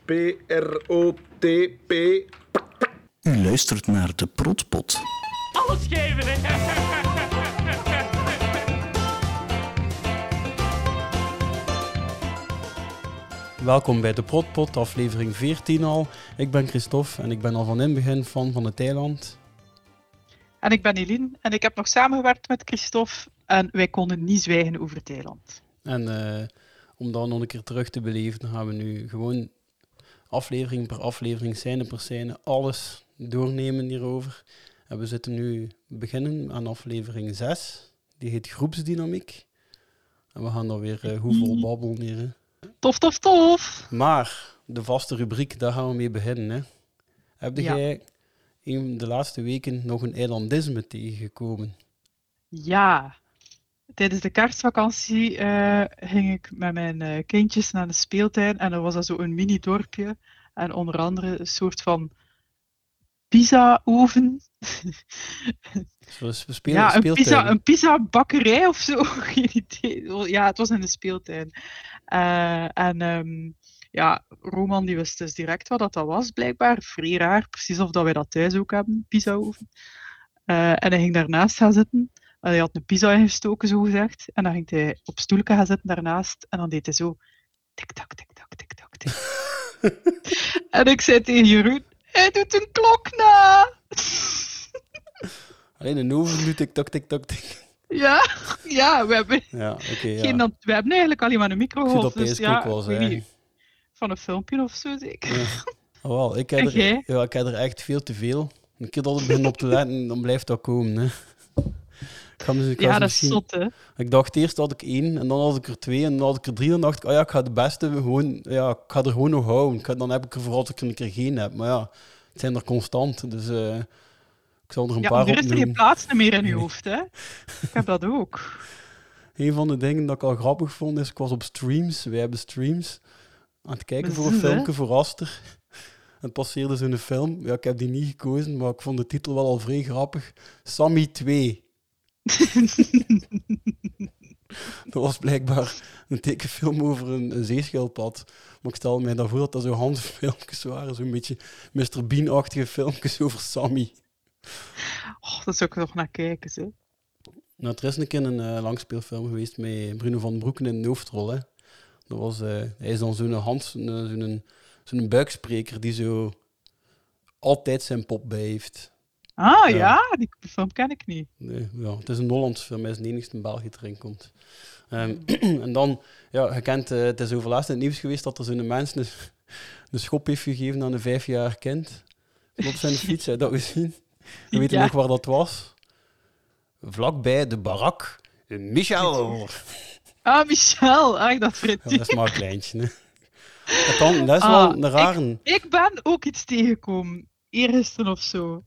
P-R-O-T-P. U luistert naar de Protpot. Alles geven, hè? Welkom bij de Protpot, aflevering 14 al. Ik ben Christophe en ik ben al van in het begin fan van het eiland. En ik ben Eline en ik heb nog samengewerkt met Christophe en wij konden niet zwijgen over het eiland. En om dat nog een keer terug te beleven, dan gaan we nu gewoon aflevering per aflevering, scène per scène, alles doornemen hierover. En we zitten nu beginnen aan aflevering 6, die heet Groepsdynamiek. En we gaan dan weer hoeveel babbelen hier, hè. Tof! Maar de vaste rubriek, daar gaan we mee beginnen. Hè. Heb jij in de laatste weken nog een eilandisme tegengekomen? Ja, tijdens de kerstvakantie ging ik met mijn kindjes naar de speeltuin en er was zo een mini-dorpje en onder andere een soort van pizza-oven. Een pizza-bakkerij of zo, geen idee. Ja, het was in de speeltuin. Roman die wist dus direct wat dat was, blijkbaar. Vrij raar, precies of dat wij dat thuis ook hebben, pizza-oven. En hij ging daarnaast gaan zitten. Hij had een pizza ingestoken, zo gezegd. En dan ging hij op stoeltje gaan zitten daarnaast. En dan deed hij zo... Tik-tak, tik-tak, tik-tak, tik. En ik zei tegen Jeroen... Hij doet een klok na! Alleen een oven doet tik-tak, tik-tak, tik. Ja, we hebben... We hebben eigenlijk alleen maar een microgolf. Ik vind dat ook wel zijn. Van een filmpje of zo, zeker. Ja. Oh, wel, ik heb er echt veel te veel. Een keer dat ik begin op te letten, dan blijft dat komen. Hè. Dat is zot, hè. Ik dacht eerst had ik 1, en dan had ik er 2, en dan had ik er 3. En dan dacht ik, ik ga de beste gewoon... Ja, ik ga er gewoon nog houden. Dan heb ik er vooral als ik er een keer geen heb. Maar ja, het zijn er constant. Dus ik zal er een paar opnemen. Er is er geen plaats meer in je hoofd, hè. Ik heb dat ook. Een van de dingen dat ik al grappig vond, is ik was op streams. Wij hebben streams. Aan het kijken voor een filmpje voor Aster. En het passeerde zo'n film. Ja, ik heb die niet gekozen, maar ik vond de titel wel al vrij grappig. Sammy 2. Dat was blijkbaar een tekenfilm over een zeeschildpad. Maar ik stel mij dan voor dat dat zo handfilmpjes waren. Zo'n beetje Mr. Bean-achtige filmpjes over Sammy. Oh, dat zou ik nog naar kijken, hè. Nou, er is een keer een langspeelfilm geweest met Bruno van den Broeken in de hoofdrol, hè. Dat was, hij is dan zo'n buikspreker die zo altijd zijn pop bij heeft. Die film ken ik niet. Nee, ja, het is een Hollands film, hij is de enigste in België die erin komt. En dan, je kent, het is overlaatst in het nieuws geweest dat er zo'n mens een schop heeft gegeven aan een 5-jarig kind. Op zijn fiets, heb je dat gezien? Je weet nog waar dat was? Vlakbij de barak. Michel! Michel! Ik dacht Freddy. Ja, dat is maar een kleintje, hè. Dat is wel een rare... Ik ben ook iets tegengekomen. Eergisteren of zo.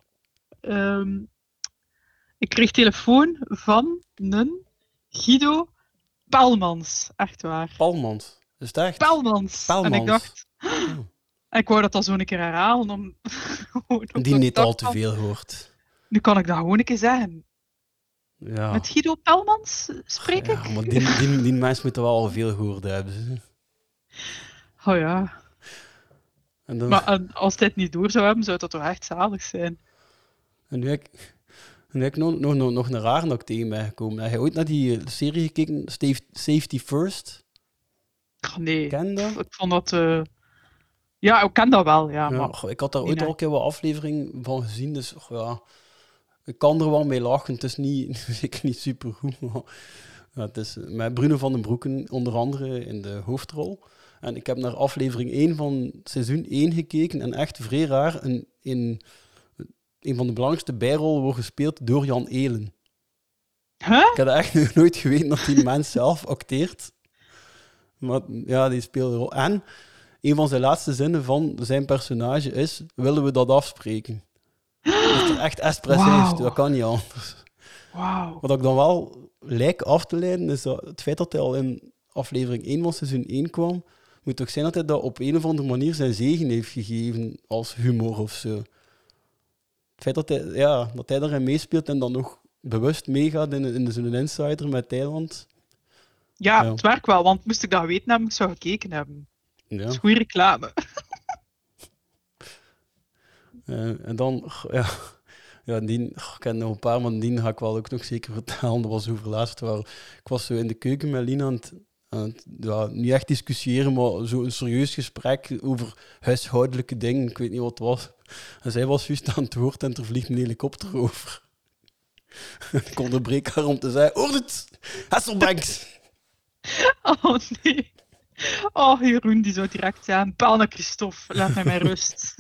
Ik kreeg telefoon van een Guido Pelmans. Echt waar. Palmans. Is het echt? Pelmans. En ik dacht... Ik wou dat al zo een keer herhalen. Om die niet al te veel hoort. Nu kan ik dat gewoon een keer zeggen. Ja. Met Guido Pelmans spreek ik? Ja, maar die mensen moeten wel al veel gehoord hebben. Oh ja. En dan... Maar als hij het niet door zou hebben, zou dat toch echt zalig zijn. En nu heb ik nog een rare dat ik tegen mij gekomen. Heb je ooit naar die serie gekeken, Safety First? Nee. Ken dat? Ik vond dat... Ja, ik ken dat wel, ja. Maar... Ik had daar ooit al een keer wat aflevering van gezien, dus ik kan er wel mee lachen. Het is zeker niet supergoed, maar het is met Bruno van den Broeken onder andere in de hoofdrol. En ik heb naar aflevering 1 van seizoen 1 gekeken en echt vrij raar een van de belangrijkste bijrollen wordt gespeeld door Jan Elen. Huh? Ik had echt nog nooit geweten dat die mens zelf acteert. Maar ja, die speelt een rol. En een van zijn laatste zinnen van zijn personage is: willen we dat afspreken? Dat is echt espresso heeft, dat kan niet anders. Wow. Wat ik dan wel lijk af te leiden, is dat het feit dat hij al in aflevering 1 van seizoen 1 kwam, moet toch zijn dat hij dat op een of andere manier zijn zegen heeft gegeven als humor of zo. Het feit dat hij daarin meespeelt en dan nog bewust meegaat in zo'n insider met Thailand. Ja, het werkt wel, want moest ik dat weten hebben, ik zou gekeken hebben. Ja. Dat is goede reclame. En dan, ik ken nog een paar, maar die ga ik wel ook nog zeker vertellen. Dat was hoe verlaatst waren. Ik was zo in de keuken met Lina aan het niet echt discussiëren, maar zo een serieus gesprek over huishoudelijke dingen. Ik weet niet wat het was. En zij was juist aan het woord en er vliegt een helikopter over. Ik onderbreek haar om te zeggen, hoort het? Hasselbanks! Oh nee. Oh, Jeroen die zou direct zeggen, bel naar Christophe, laat mij met rust.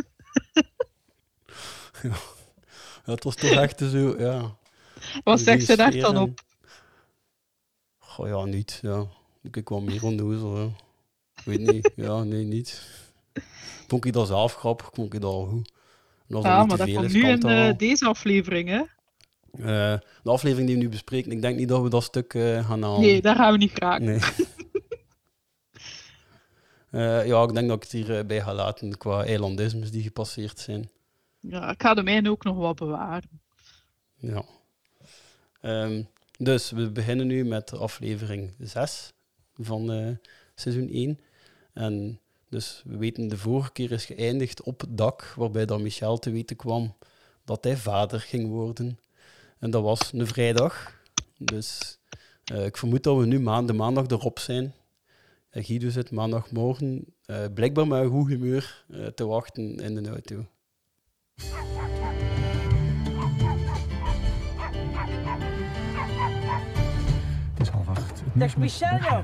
Ja, het was toch echt zo, ja. Wat zegt ze daar dan op? Goh, ja, niet. Ja. Ik kwam meer onnozel. Ja. Ik weet niet. Ja, nee, niet. Vond ik dat zelf grappig, vond ik dat al goed. Ja, maar dat komt nu in deze aflevering, hè? De aflevering die we nu bespreken, ik denk niet dat we dat stuk gaan halen. Nee, daar gaan we niet graag. Nee. Ja, ik denk dat ik het hierbij ga laten qua eilandismes die gepasseerd zijn. Ja, ik ga de mijne ook nog wat bewaren. Ja. Dus we beginnen nu met aflevering 6 van seizoen 1. En dus we weten, de vorige keer is geëindigd op het dak, waarbij dan Michel te weten kwam dat hij vader ging worden. En dat was een vrijdag. Dus ik vermoed dat we nu de maandag erop zijn. En Guido zit maandagmorgen blijkbaar met een goed humeur te wachten in de auto. Het is 7:30. Dag Michel, jong.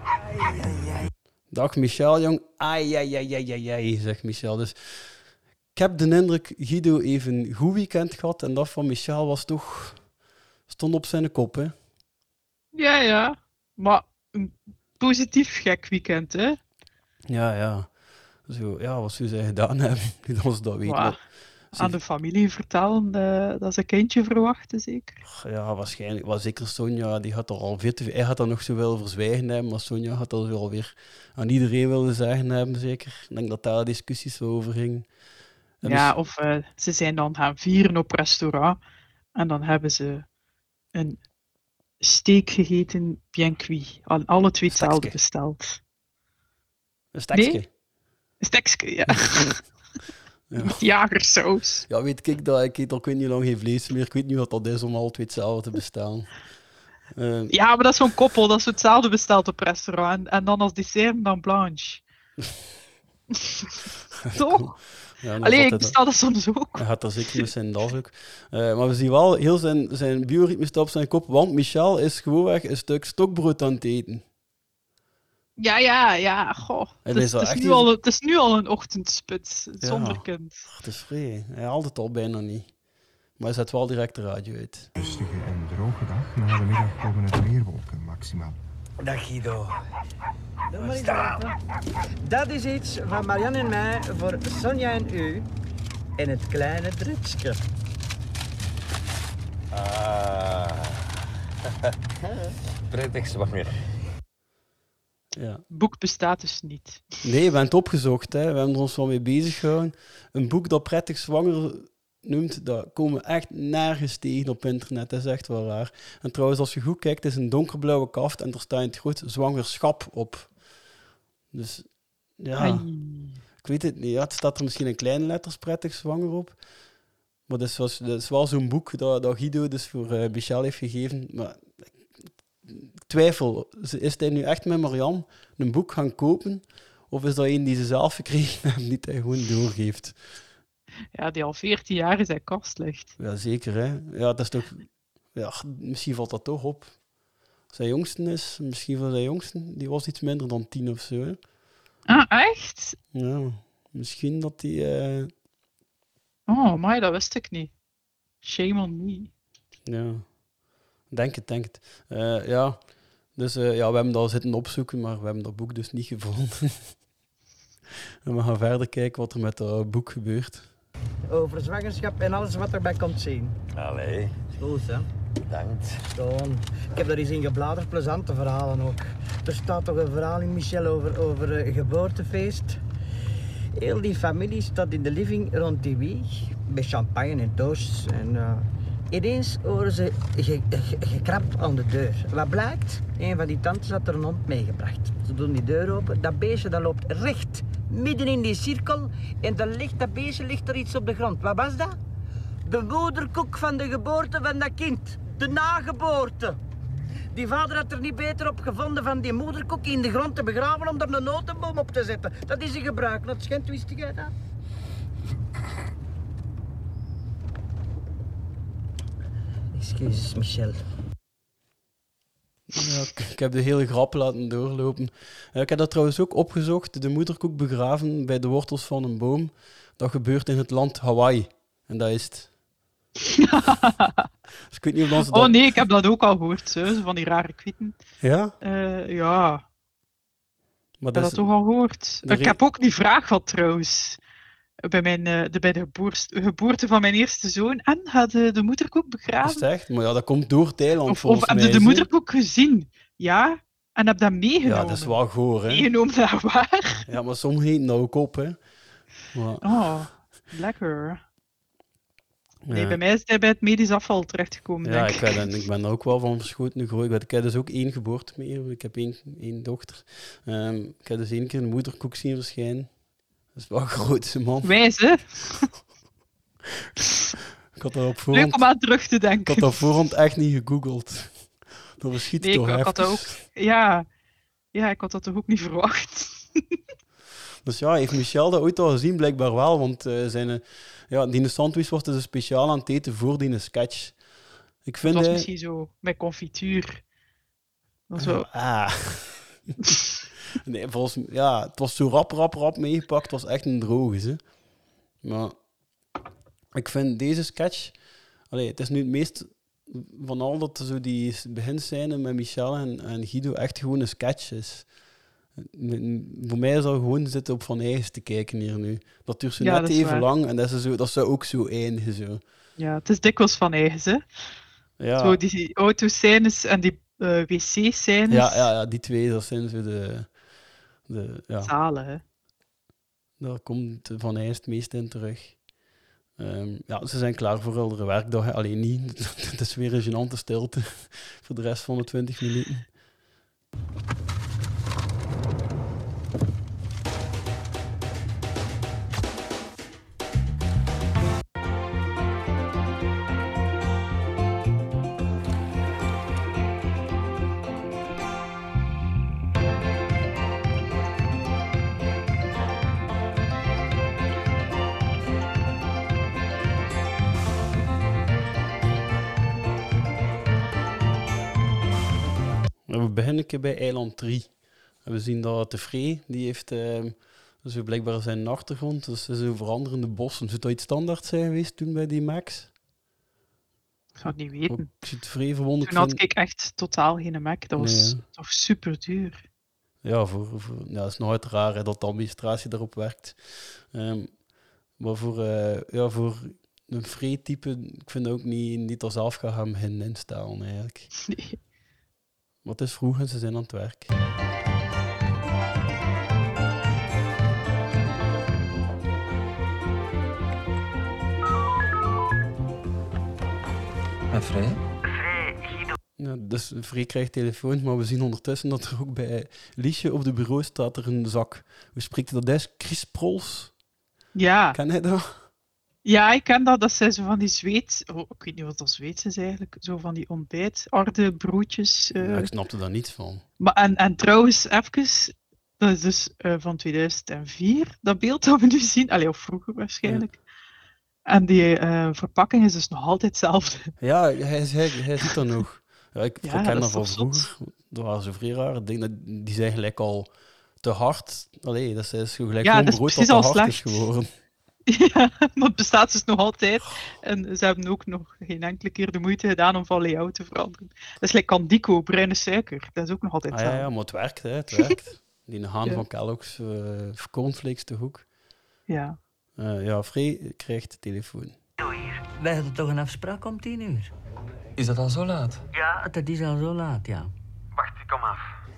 Dag Michel, jong. Ai, zegt Michel. Dus ik heb de indruk, Guido even een goed weekend gehad en dat van Michel was toch... stond op zijn kop, hè? Ja. Maar een positief gek weekend, hè? Ja. Zo, ja, wat zou zij gedaan hebben, niet ons dat weten. Wow. Aan de familie vertellen dat ze een kindje verwachten, zeker? Ja, waarschijnlijk. Maar zeker Sonja, die had er al veel te veel... Hij had dat nog zo willen verzwijgen hebben, maar Sonja had dat zo alweer aan iedereen willen zeggen hebben, zeker. Ik denk dat daar discussies over gingen. Ja, of ze zijn dan gaan vieren op restaurant en dan hebben ze een steak gegeten, bien cuit. Alle twee hetzelfde besteld. Een stekske? Nee? Een stekske, ja. Ja. Met jagersaus. Ja, weet ik dat. Ik eet al ik weet niet lang geen vlees meer. Ik weet niet wat dat is om alle twee hetzelfde te bestellen. Ja, maar dat is zo'n koppel dat ze hetzelfde bestelt op restaurant. En dan als dessert dan blanche. Toch? Ja, allee, ik bestel dat soms ook. Hij gaat er zeker met zijn das ook. Maar we zien wel heel zijn bioritme staat op zijn kop, want Michel is gewoonweg een stuk stokbrood aan het eten. Ja. Goh. Het is nu al een ochtendspits, zonder kind. Het is vrij. Hij haalt het al bijna niet. Maar hij zet wel direct de radio uit. Rustige en droge dag. Na de middag komen er meer wolken, maximaal. Dag Guido. Doe maar eens open. Dat is iets van Marianne en mij voor Sonja en u. En het kleine Dritske. Prettig zwanger. Ja. Boek bestaat dus niet. Nee, we hebben het opgezocht. Hè. We hebben er ons wel mee bezig gehouden. Een boek dat Prettig Zwanger noemt, dat komen we echt nergens tegen op internet. Dat is echt wel raar. En trouwens, als je goed kijkt, het is een donkerblauwe kaft en er staat in het groot zwangerschap op. Dus ja, Ai. ik weet het niet. Ja, het staat er misschien in kleine letters Prettig Zwanger op. Maar dat is wel zo'n boek dat Guido dus voor Michel heeft gegeven. Maar ik twijfel, is hij nu echt met Marianne een boek gaan kopen? Of is dat een die ze zelf gekregen hebben, die hij gewoon doorgeeft? Ja, die al 14 jaar in zijn kast ligt. Ja, zeker, hè. Ja, dat is toch... Ja, misschien valt dat toch op. Zijn jongste is... Misschien van zijn jongste, die was iets minder dan 10 of zo, hè. Ah, echt? Ja, misschien dat die... Oh, maar dat wist ik niet. Shame on me. Ja, denk het. Ja, dus ja, we hebben dat zitten opzoeken, maar we hebben dat boek dus niet gevonden. En we gaan verder kijken wat er met dat boek gebeurt. Over zwangerschap en alles wat erbij komt zien. Allee, Goed, hè? bedankt. Gewoon. Ik heb daar eens in gebladerd, plezante verhalen ook. Er staat toch een verhaal in, Michel, over een geboortefeest. Heel die familie staat in de living rond die wieg, met champagne en toasts. En ineens horen ze gekrap aan de deur. Wat blijkt? Een van die tantes had er een hond meegebracht. Ze doen die deur open, dat beestje dat loopt recht midden in die cirkel. En dat beestje ligt er iets op de grond. Wat was dat? De moederkoek van de geboorte van dat kind. De nageboorte. Die vader had er niet beter op gevonden van die moederkoek in de grond te begraven om er een notenboom op te zetten. Dat is een gebruik. Dat schijnt, wist jij dat? Excuses, Michel. Ja, ik heb de hele grap laten doorlopen. Ik heb dat trouwens ook opgezocht. De moederkoek begraven bij de wortels van een boom. Dat gebeurt in het land Hawaii. En dat is het. Dus ik weet niet of dat... Oh nee, ik heb dat ook al gehoord. Zo van die rare kwitten. Ja? Ja, Maar ik heb dat toch al gehoord. Ik heb ook die vraag gehad trouwens. Bij de geboorte van mijn eerste zoon. En had de moederkoek begraven? Is het echt? Maar ja, dat komt door Thailand Of volgens heb mij. je de moederkoek gezien? Ja. En heb dat meegenomen? Ja, dat is wel goor, hè? Meegenomen naar waar? Ja, maar sommigen eten dat ook op, hè? Maar, Oh, lekker. Nee, ja. bij mij is hij bij het medisch afval terechtgekomen, Ja, denk ik. ik ben er ook wel van verschoten gegooid. Ik heb dus ook 1 geboorte meer. Ik heb één dochter. Ik heb dus 1 keer een moederkoek zien verschijnen. Dat is wel een grootste man. Wijs, hè? Ik had dat op Leuk voorhand, om aan terug te ik denken. had dat voorhand echt niet gegoogeld. Dat verschiet Nee, toch ik even. had dat ook... Ja, ik had dat toch ook niet verwacht. Dus ja, heeft Michel dat ooit al gezien? Blijkbaar wel, want die sandwich was dus speciaal aan het eten voor die sketch. Ik vind Dat was hij... misschien zo met confituur. Zo. Nee, het was zo rap meegepakt. Het was echt een droge, hè. Maar ik vind deze sketch... het is nu het meest van al dat zo die beginscène met Michel en Guido echt gewoon een sketch is. Voor mij is dat gewoon zitten op Van Eyck te kijken hier nu. Dat duurt zo net dat is even waar. lang en dat zou ook zo eindigen. Zo. Ja, het is dikwijls van eigen, hè. Ja. Zo die autoscènes en die wc-scènes. Ja, die twee, dat zijn zo de Zalen, hè. daar komt Van Eyck het meest in terug. Ze zijn klaar voor eldere werkdag. Alleen niet. Het is weer een gênante stilte voor de rest van de 20 minuten. We beginnen een keer bij eiland 3. We zien dat de Free, die heeft dus blijkbaar zijn achtergrond, dus zo veranderende bossen. Zou dat iets standaard zijn geweest toen bij die Max? Ik zou het niet weten. Ik zit vrij verwonderd. Toen had ik echt totaal geen Mac. Dat was Nee, toch super duur. Ja, het is nooit raar hè, dat de administratie daarop werkt. Maar voor een free type, ik vind ook niet er zelf gaan beginnen instellen eigenlijk. Nee. Maar het is vroeg en ze zijn aan het werk. Met Vrij? Ja, dus Free krijgt telefoon, maar we zien ondertussen dat er ook bij Liesje op de bureau staat er een zak. Hoe spreekt hij dat uit? Chris Prols? Ja. Ken hij dat? Ja, ik ken dat. Dat zijn zo van die Zweeds... Oh, ik weet niet wat dat Zweeds is eigenlijk. Zo van die ontbijt, arde broodjes. Ja, ik snapte daar niets van. Maar, en trouwens, even... Dat is dus van 2004, dat beeld dat we nu zien. Allee, of vroeger waarschijnlijk. Ja. En die verpakking is dus nog altijd hetzelfde. Ja, hij ziet dat nog. Ja, ik ken dat van vroeger. Dat waren zo vrij raar. Die zijn gelijk al te hard. Allee, dat is gelijk ja, gewoon dat is brood precies dat te al hard slecht. is geworden. Ja, maar het bestaat dus nog altijd. En ze hebben ook nog geen enkele keer de moeite gedaan om van layout te veranderen. Dat is like Candico, bruine suiker. Dat is ook nog altijd Ja, maar het werkt, hè. Het werkt. Die haan van Kellogg's, cornflakes toch ook. Ja. Free krijgt de telefoon. Wij hadden toch een afspraak om 10 uur? Is dat al zo laat? Ja, dat is al zo laat, ja. Wacht, ik kom af.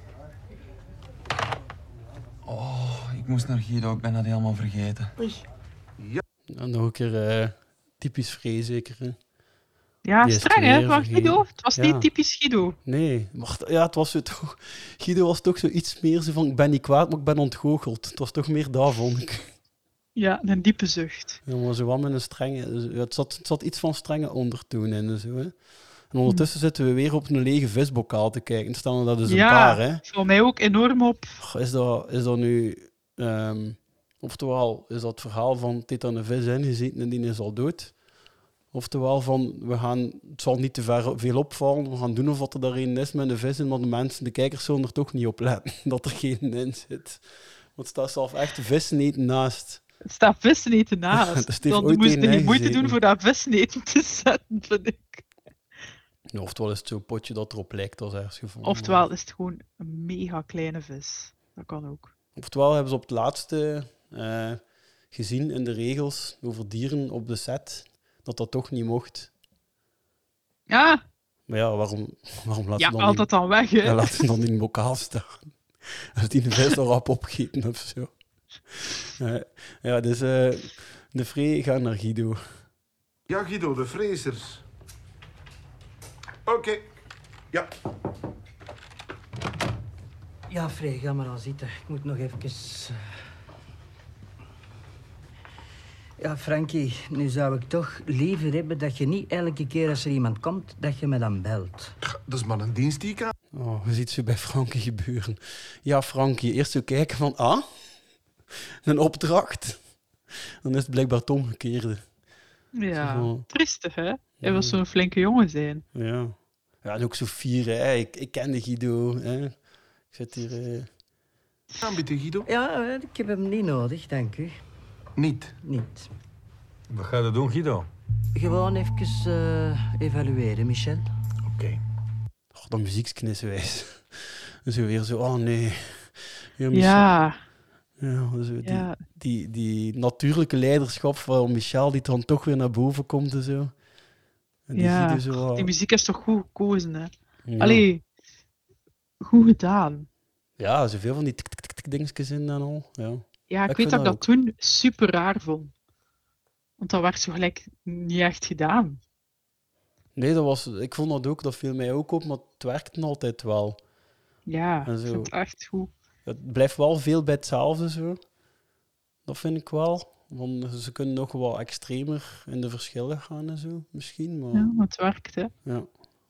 Oh, ik moest naar Guido. Ik ben dat helemaal vergeten. Oei. En nog een keer typisch Free, zeker. Hè? Ja, Die is streng het hè, weer van vergeten. Guido. Het was Ja. niet typisch Guido. Nee, maar ja, het was zo toch... Guido was toch zo iets meer zo van, ik ben niet kwaad, maar ik ben ontgoocheld. Het was toch meer dat, vond ik. Ja, een diepe zucht. Ja, maar zo wat met een strenge... Ja, het zat iets van strenge ondertoon in en zo, hè. En ondertussen zitten we weer op een lege visbokaal te kijken. Staan er dat dus een paar, hè. Voor mij ook enorm op. Is dat nu... oftewel, is dat het verhaal van het heeft aan een vis ingezeten en die is al dood? Oftewel van, het zal niet te veel opvallen, we gaan doen of wat er daarin is met de vis in, maar de kijkers zullen er toch niet op letten dat er geen in zit. Want het staat zelf echt vissen eten naast. Het staat vissen eten naast. Dus het heeft Dan ooit moest een je moeite ingezeten. doen voor dat vissen eten te zetten, vind ik. Ja, oftewel is het zo'n potje dat erop lijkt als ergens gevonden. Oftewel is het gewoon een mega kleine vis. Dat kan ook. Oftewel hebben ze op het laatste gezien in de regels over dieren op de set, dat toch niet mocht. Ja, Maar ja, waarom laten ja ze dan haal dat dan weg, hè. Ja, laat ze dan in een bokaal staan. Als die een vis al rap opgeten of zo. Ja, dus de Free gaat naar Guido. Ja, Guido, de Frezers. Oké. Ja. Ja, Frey, ga maar al zitten. Ik moet nog even... Ja, Frankie, nu zou ik toch liever hebben dat je niet elke keer als er iemand komt, dat je me dan belt. Dat is maar een dienst die ik aan. Oh, je ziet ze bij Frankie gebeuren. Ja, Frankie, eerst zo kijken van, een opdracht. Dan is het blijkbaar het omgekeerde. Ja, Zo. triestig, hè. Hij was zo'n flinke jongen zijn. Ja. Ja, en ook zo vieren, hè. Ik ken de Guido, hè. Ik zit hier... Aanbieden, Guido? Ja, ik heb hem niet nodig, dank u. Niet. Niet. Wat ga je doen, Guido? Gewoon even evalueren, Michel. Oké. Oh, dat muziekskniswijs. Dus weer zo, oh nee. Weer Michel. Ja, Ja, zo ja. die natuurlijke leiderschap van Michel, die dan toch weer naar boven komt en zo. En die Ja, Guido zo... die muziek is toch goed gekozen, hè. ja. Allee, goed gedaan. Ja, zoveel van die tik dingetjes in en al. Ja. Ja, ik Ik weet vind dat ik dat dat toen super raar vond. Want dat werd zo gelijk niet echt gedaan. Nee, ik vond dat ook, dat viel mij ook op, maar het werkte altijd wel. Ja, En ik zo. vind het echt goed. Het blijft wel veel bij hetzelfde zo. Dat vind ik wel. Want ze kunnen nog wel extremer in de verschillen gaan en zo, misschien. Maar Ja, maar het werkt, hè. ja.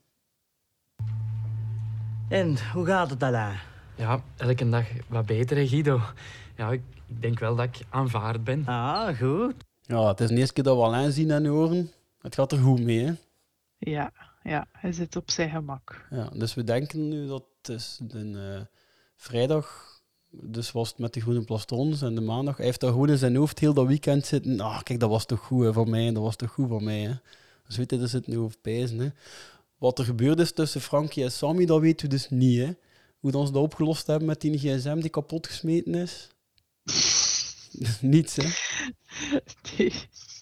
En, hoe gaat het, Alain? Ja, elke dag wat beter, hè, Guido. Ja, ik denk wel dat ik aanvaard ben. Ah, goed. Ja, het is de eerste keer dat we Alain zien en horen. Het gaat er goed mee, hè. Ja, hij zit op zijn gemak. Ja, dus we denken nu dat het is de vrijdag, dus was het met de groene plastrons en de maandag. Hij heeft daar gewoon in zijn hoofd heel dat weekend zitten. Kijk, dat was toch goed hè, van mij, dat was toch goed van mij. Hè. Dus weet je, daar zit nu over pijzen. Hè. Wat er gebeurd is tussen Frankie en Sammy, dat weten we dus niet. Hè. Hoe dan ze dat opgelost hebben met die gsm die kapot gesmeten is. Niets, hè. Nee.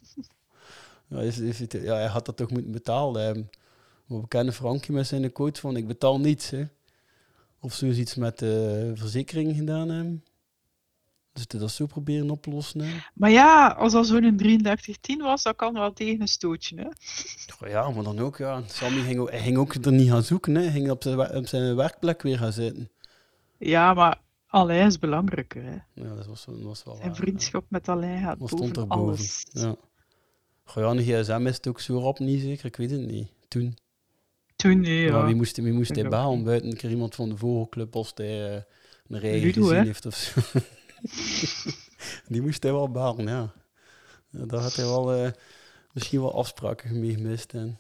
Ja, hij had dat toch moeten betalen hebben. Maar we kennen Frankie met zijn quote van ik betaal niets. Hè. Of ze iets met de verzekering gedaan hebben. Dus dat zo proberen oplossen. Hè. Maar ja, als dat zo'n 3310 was, dan kan wel tegen een stootje, hè. Oh ja, maar dan ook, ja. Sammy ging ook er niet gaan zoeken. Hè. Hij ging op zijn werkplek weer gaan zitten. Ja, maar Alain is belangrijker, hè. Ja, dat was wel Zijn waar, vriendschap met Alain gaat Wat boven stond er boven? alles. Ja. Goh, ja, een gsm is het ook zo rap niet, zeker? Ik weet het niet. Toen. Toen, nee, ja. Maar wie moest hij Ik ook bellen? niet. Buiten een keer iemand van de vogelclub als hij een rij Ludo, gezien hè? heeft of zo. Die moest hij wel bellen, ja. Ja, daar had hij wel misschien wel afspraken mee gemist. En...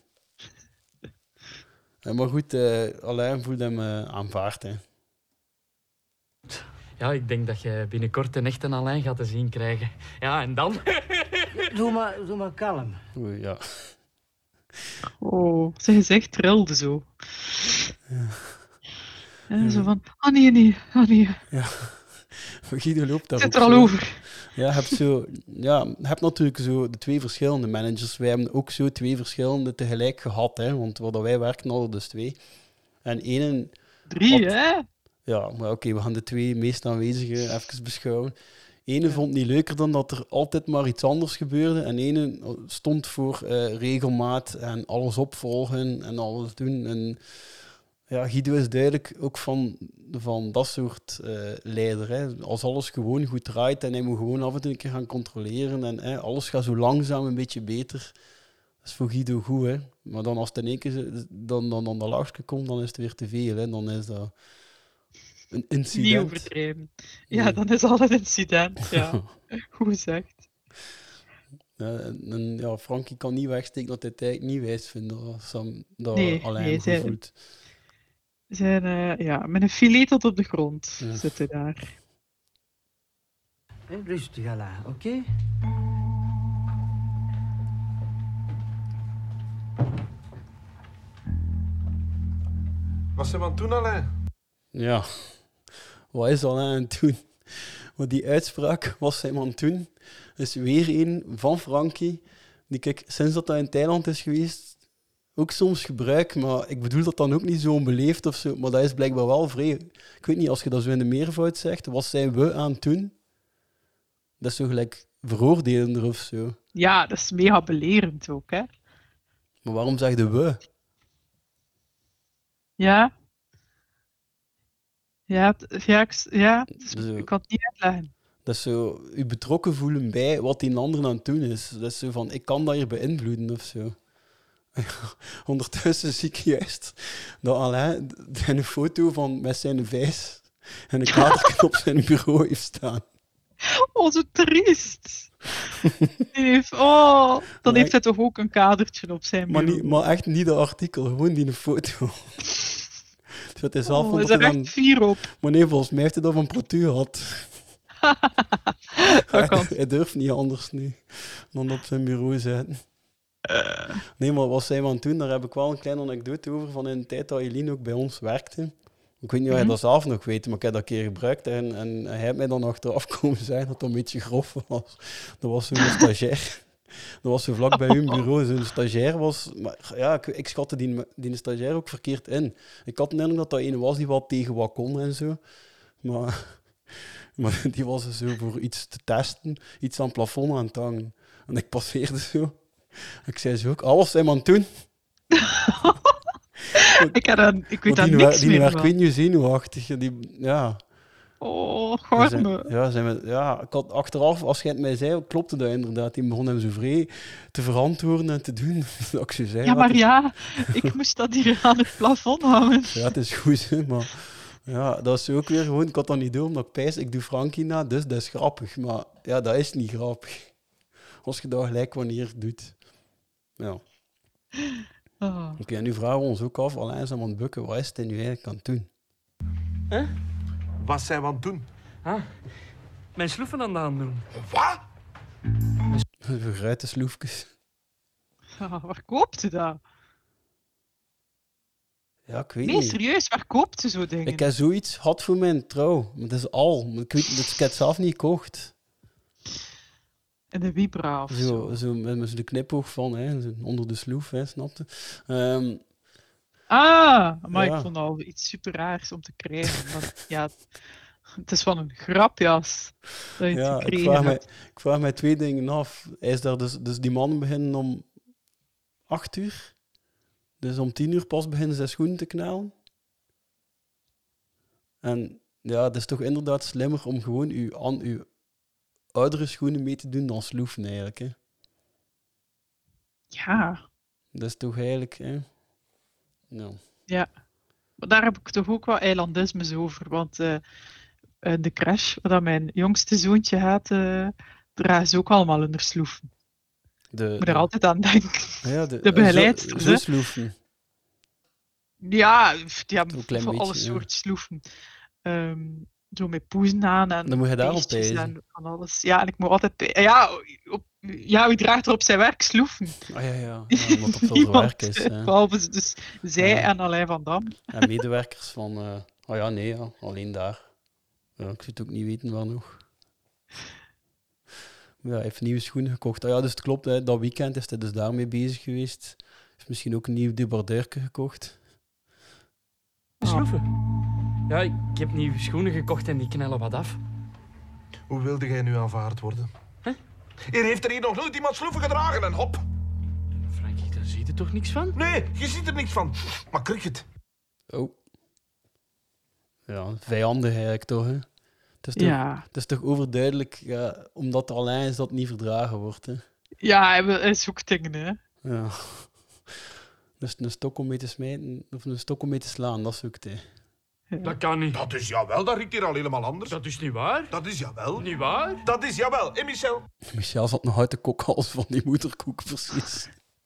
maar goed, Alain voelde hem aanvaard. Hè. Ja, ik denk dat je binnenkort een echte Alain gaat te zien krijgen. Ja, en dan? Doe maar kalm. Oei, ja. Oh, zijn gezicht trilde zo. Ja. En zo van, nee. Ja. Guido loopt daar Zit ook er al zo. over. Ja, je hebt natuurlijk zo de twee verschillende managers. Wij hebben ook zo twee verschillende tegelijk gehad. Hè? Want waar wij werken hadden dus twee. En één... 3, hè? Ja, maar oké, we gaan de twee meest aanwezigen even beschouwen. Ene vond het niet leuker dan dat er altijd maar iets anders gebeurde. En ene stond voor regelmaat en alles opvolgen en alles doen. En ja, Guido is duidelijk ook van dat soort leider. Hè. Als alles gewoon goed draait en hij moet gewoon af en toe een keer gaan controleren en alles gaat zo langzaam een beetje beter. Dat is voor Guido goed, hè. Maar dan als het in één keer dan de laagste komt, dan is het weer te veel. Hè. Dan is dat een incident. Niet overdreven. Ja, dan is al een incident. Ja, goed gezegd. Ja, Frankie kan niet wegsteken dat hij het eigenlijk niet wijs vindt dat Sam dat Nee, alleen zij- voelt. Met een filet tot op de grond zit hij daar. Rustig, Alain, oké? Wat zijn we aan het doen, Alain? Ja, wat is Alain aan het doen? Maar die uitspraak, wat zijn we aan het doen, is weer een van Frankie, die ik sinds dat hij in Thailand is geweest, ook soms gebruik, maar ik bedoel dat dan ook niet zo onbeleefd of zo, maar dat is blijkbaar wel vrij... Ik weet niet, als je dat zo in de meervoud zegt, wat zijn we aan het doen? Dat is zo gelijk veroordelender of zo. Ja, dat is mega belerend ook, hè. Maar waarom zeg je we? Ja. Ja, Zo. ik kan het niet uitleggen. Dat is zo je betrokken voelen bij wat die ander aan het doen is. Dat is zo van, ik kan dat hier beïnvloeden of zo. Ondertussen zie ik juist dat Alain een foto van met zijn vijs en een kadertje op zijn bureau heeft staan. Oh, zo triest. Dan heeft hij toch ook een kadertje op zijn bureau. Maar echt niet dat artikel, gewoon die foto. Dat hij zelf Hij is er echt fier op. Maar nee, volgens mij heeft hij dat van Protu gehad. Hij durft niet anders nu dan op zijn bureau zitten. Nee, maar wat zijn we aan het doen? Daar heb ik wel een kleine anekdote over van in de tijd dat Eline ook bij ons werkte. Ik weet niet of jij dat zelf nog weet, maar ik heb dat een keer gebruikt en hij heeft mij dan achteraf komen zeggen dat dat een beetje grof was. Dat was zo'n stagiair. Dat was zo vlak bij hun bureau. Zo'n stagiair was... Maar ja, ik schatte die stagiair ook verkeerd in. Ik had de indruk dat dat een was die wat tegen wat kon en zo. Maar die was zo voor iets te testen, iets aan het plafond aan het hangen. En ik passeerde zo. Ik zei zo ook, alles zijn we aan het doen. Ik weet daar niks meer werd, van. ik weet niet zenuwachtig. Ja. Oh, garme. Ik had achteraf, als jij het mij zei, klopte dat inderdaad. Die begon hem zo vrij te verantwoorden en te doen. Dat ik zo zei, Ja, maar ja, ik moest dat hier aan het plafond hangen. Ja, het is goed, hè, maar... Ja, dat is ook weer gewoon... Ik had dat niet door, omdat ik pijs, ik doe Frankie na, dus dat is grappig. Maar ja, dat is niet grappig. Als je dat gelijk wanneer doet. Ja. Oh. Oké, en nu vragen we ons ook af, Alain is aan het bukken, wat is het nu eigenlijk aan het doen? Wat zijn we aan het doen? Mijn sloeven aan het aandoen. Wat? Vergruite sloefjes. Waar koopt u dat? Ja, ik weet Nee, niet. serieus, waar koopt u zo dingen? Ik heb zoiets gehad voor mijn trouw. Maar dat is al. Maar ik weet, ik heb het zelf niet gekocht. En de Vibra of zo. Zo met zo'n knipoog van, hè, zo onder de sloef, hè, snapte. Maar ja. ik vond al iets super raars om te krijgen. Want, ja, het is van een grapjas dat je Ja, het gekregen hebt. ik vraag mij twee dingen af. Hij is daar dus die mannen beginnen om 8 uur. Dus om 10 uur pas beginnen zijn schoenen te knalen. En ja, het is toch inderdaad slimmer om gewoon uw oudere schoenen mee te doen dan sloeven eigenlijk. Hè. Ja. Dat is toch eigenlijk... Hè? Nou. Ja. Maar daar heb ik toch ook wel eilandismes over. Want de crash, waar dat mijn jongste zoontje gaat, dragen ze ook allemaal onder sloeven. Ik moet er altijd aan denken. Ja, de begeleidsters, zo hè. sloeven. Ja, die hebben Een klein voor alle beetje, ja. soorten sloeven. Zo met poezen aan en Dan moet je daarop beestjes wijzen. en van alles. Ja, en ik moet altijd... wie draagt er op zijn werk sloeven? Ah ja, omdat dat veel Niemand, werk is. Hè. behalve dus zij Ja. en Alain van Dam. En medewerkers van... alleen daar. Ja, ik zou het ook niet weten waar nog. Ja, hij heeft nieuwe schoenen gekocht. Dus het klopt, hè, dat weekend is hij dus daarmee bezig geweest. Hij heeft misschien ook een nieuw debardeurke gekocht. Sloeven? Ja, ik heb nieuwe schoenen gekocht en die knellen wat af. Hoe wilde jij nu aanvaard worden? Hier heeft er hier nog nooit iemand sloeven gedragen en hop. Frankie, daar zie je toch niks van? Nee, je ziet er niks van. Maar cricket. Oh. Ja, vijandig eigenlijk toch, hè? Het is toch overduidelijk, ja, omdat er alleen is dat het niet verdragen wordt, hè? Ja, hij zoekt dingen, hè. Ja. Dus een stok om mee te smijten, of een stok om mee te slaan, dat zoekt hij. Ja. Dat kan niet. Dat is jawel, dat riekt hier al helemaal anders. Dat is niet waar. Dat is jawel. Niet waar? Dat is jawel. En Michel? Michel zat nog uit de kokhals van die moederkoek, precies.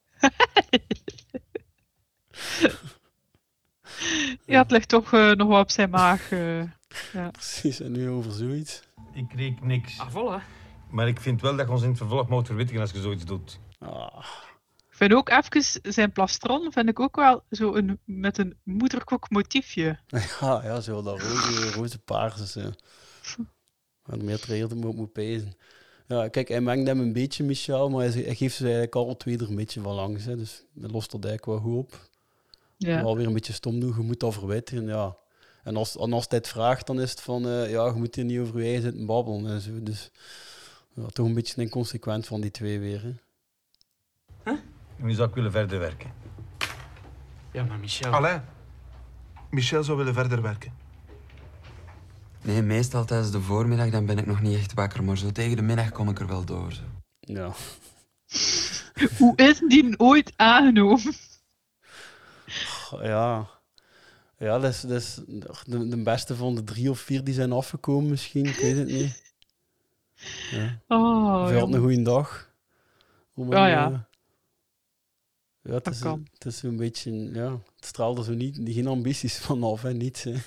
Ja, het ligt toch nog wat op zijn maag. Ja. Precies, en nu over zoiets. Ik reek niks. Ah, voilà. Maar ik vind wel dat je ons in het vervolg moet verwittigen als je zoiets doet. Ah. Ik vind ook even zijn plastron, vind ik ook wel zo met een moederkoek motiefje. Ja, zo dat roze paarse. Zo. Maar meer trailer hem ook moet pezen. Ja, kijk, hij mengt hem een beetje, Michel, maar hij geeft ze eigenlijk al 2 er een beetje van langs. Hè. Dus hij lost dat eigenlijk wel goed op. Ja. Alweer een beetje stom doen, je moet dat verwittigen, ja. En als hij het vraagt, dan is het van, ja, je moet hier niet over je eigen zitten babbelen en zo. Dus ja, toch een beetje inconsequent van die twee weer, hè. Nu zou ik willen verder werken. Ja, maar Michel... Alain. Michel zou willen verder werken. Nee, meestal tijdens de voormiddag dan ben ik nog niet echt wakker, maar zo tegen de middag kom ik er wel door. Zo. Ja. Hoe is die ooit aangenomen? Ja, dat is de beste van de 3 of 4 die zijn afgekomen misschien, ik weet het niet. Ja. Oh, Of hij had een goede dag. Ja. Ja, het is zo'n beetje, ja, het straalde zo niet, geen ambities vanaf, hè, niets. Hè.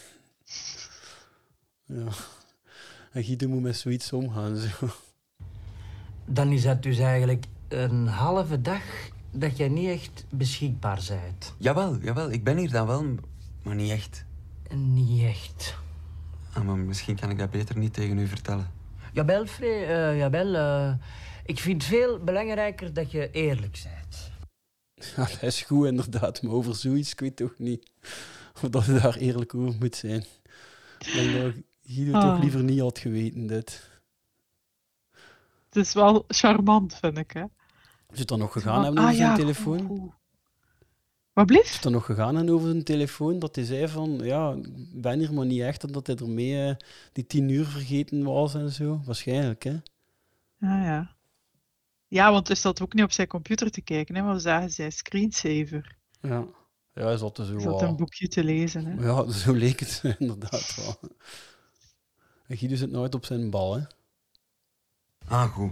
Ja. En Guido moet met zoiets omgaan, zo. Dan is dat dus eigenlijk een halve dag dat jij niet echt beschikbaar bent. Jawel, ik ben hier dan wel, maar niet echt. Niet echt. Ah, maar misschien kan ik dat beter niet tegen u vertellen. Jawel, jawel. Ik vind het veel belangrijker dat je eerlijk bent. Ja, dat is goed inderdaad, maar over zoiets, ik weet toch niet of dat je daar eerlijk over moet zijn. Ik denk dat Guido toch liever niet had geweten, dit. Het is wel charmant, vind ik, hè. Is het dan nog gegaan hebben over zijn telefoon? Goed. Wat blieft? Is het dan nog gegaan hebben over zijn telefoon? Dat hij zei van, ja, ik ben hier maar niet echt, en dat hij ermee die 10 uur vergeten was en zo. Waarschijnlijk, hè? Ah, ja. Ja, want hij zat ook niet op zijn computer te kijken, hè, maar we zagen zijn screensaver. Ja, hij zat er zo Hij zat een boekje te lezen, hè. Ja, zo leek het inderdaad wel. En Guido zit nooit op zijn bal, hè? Ah, goed.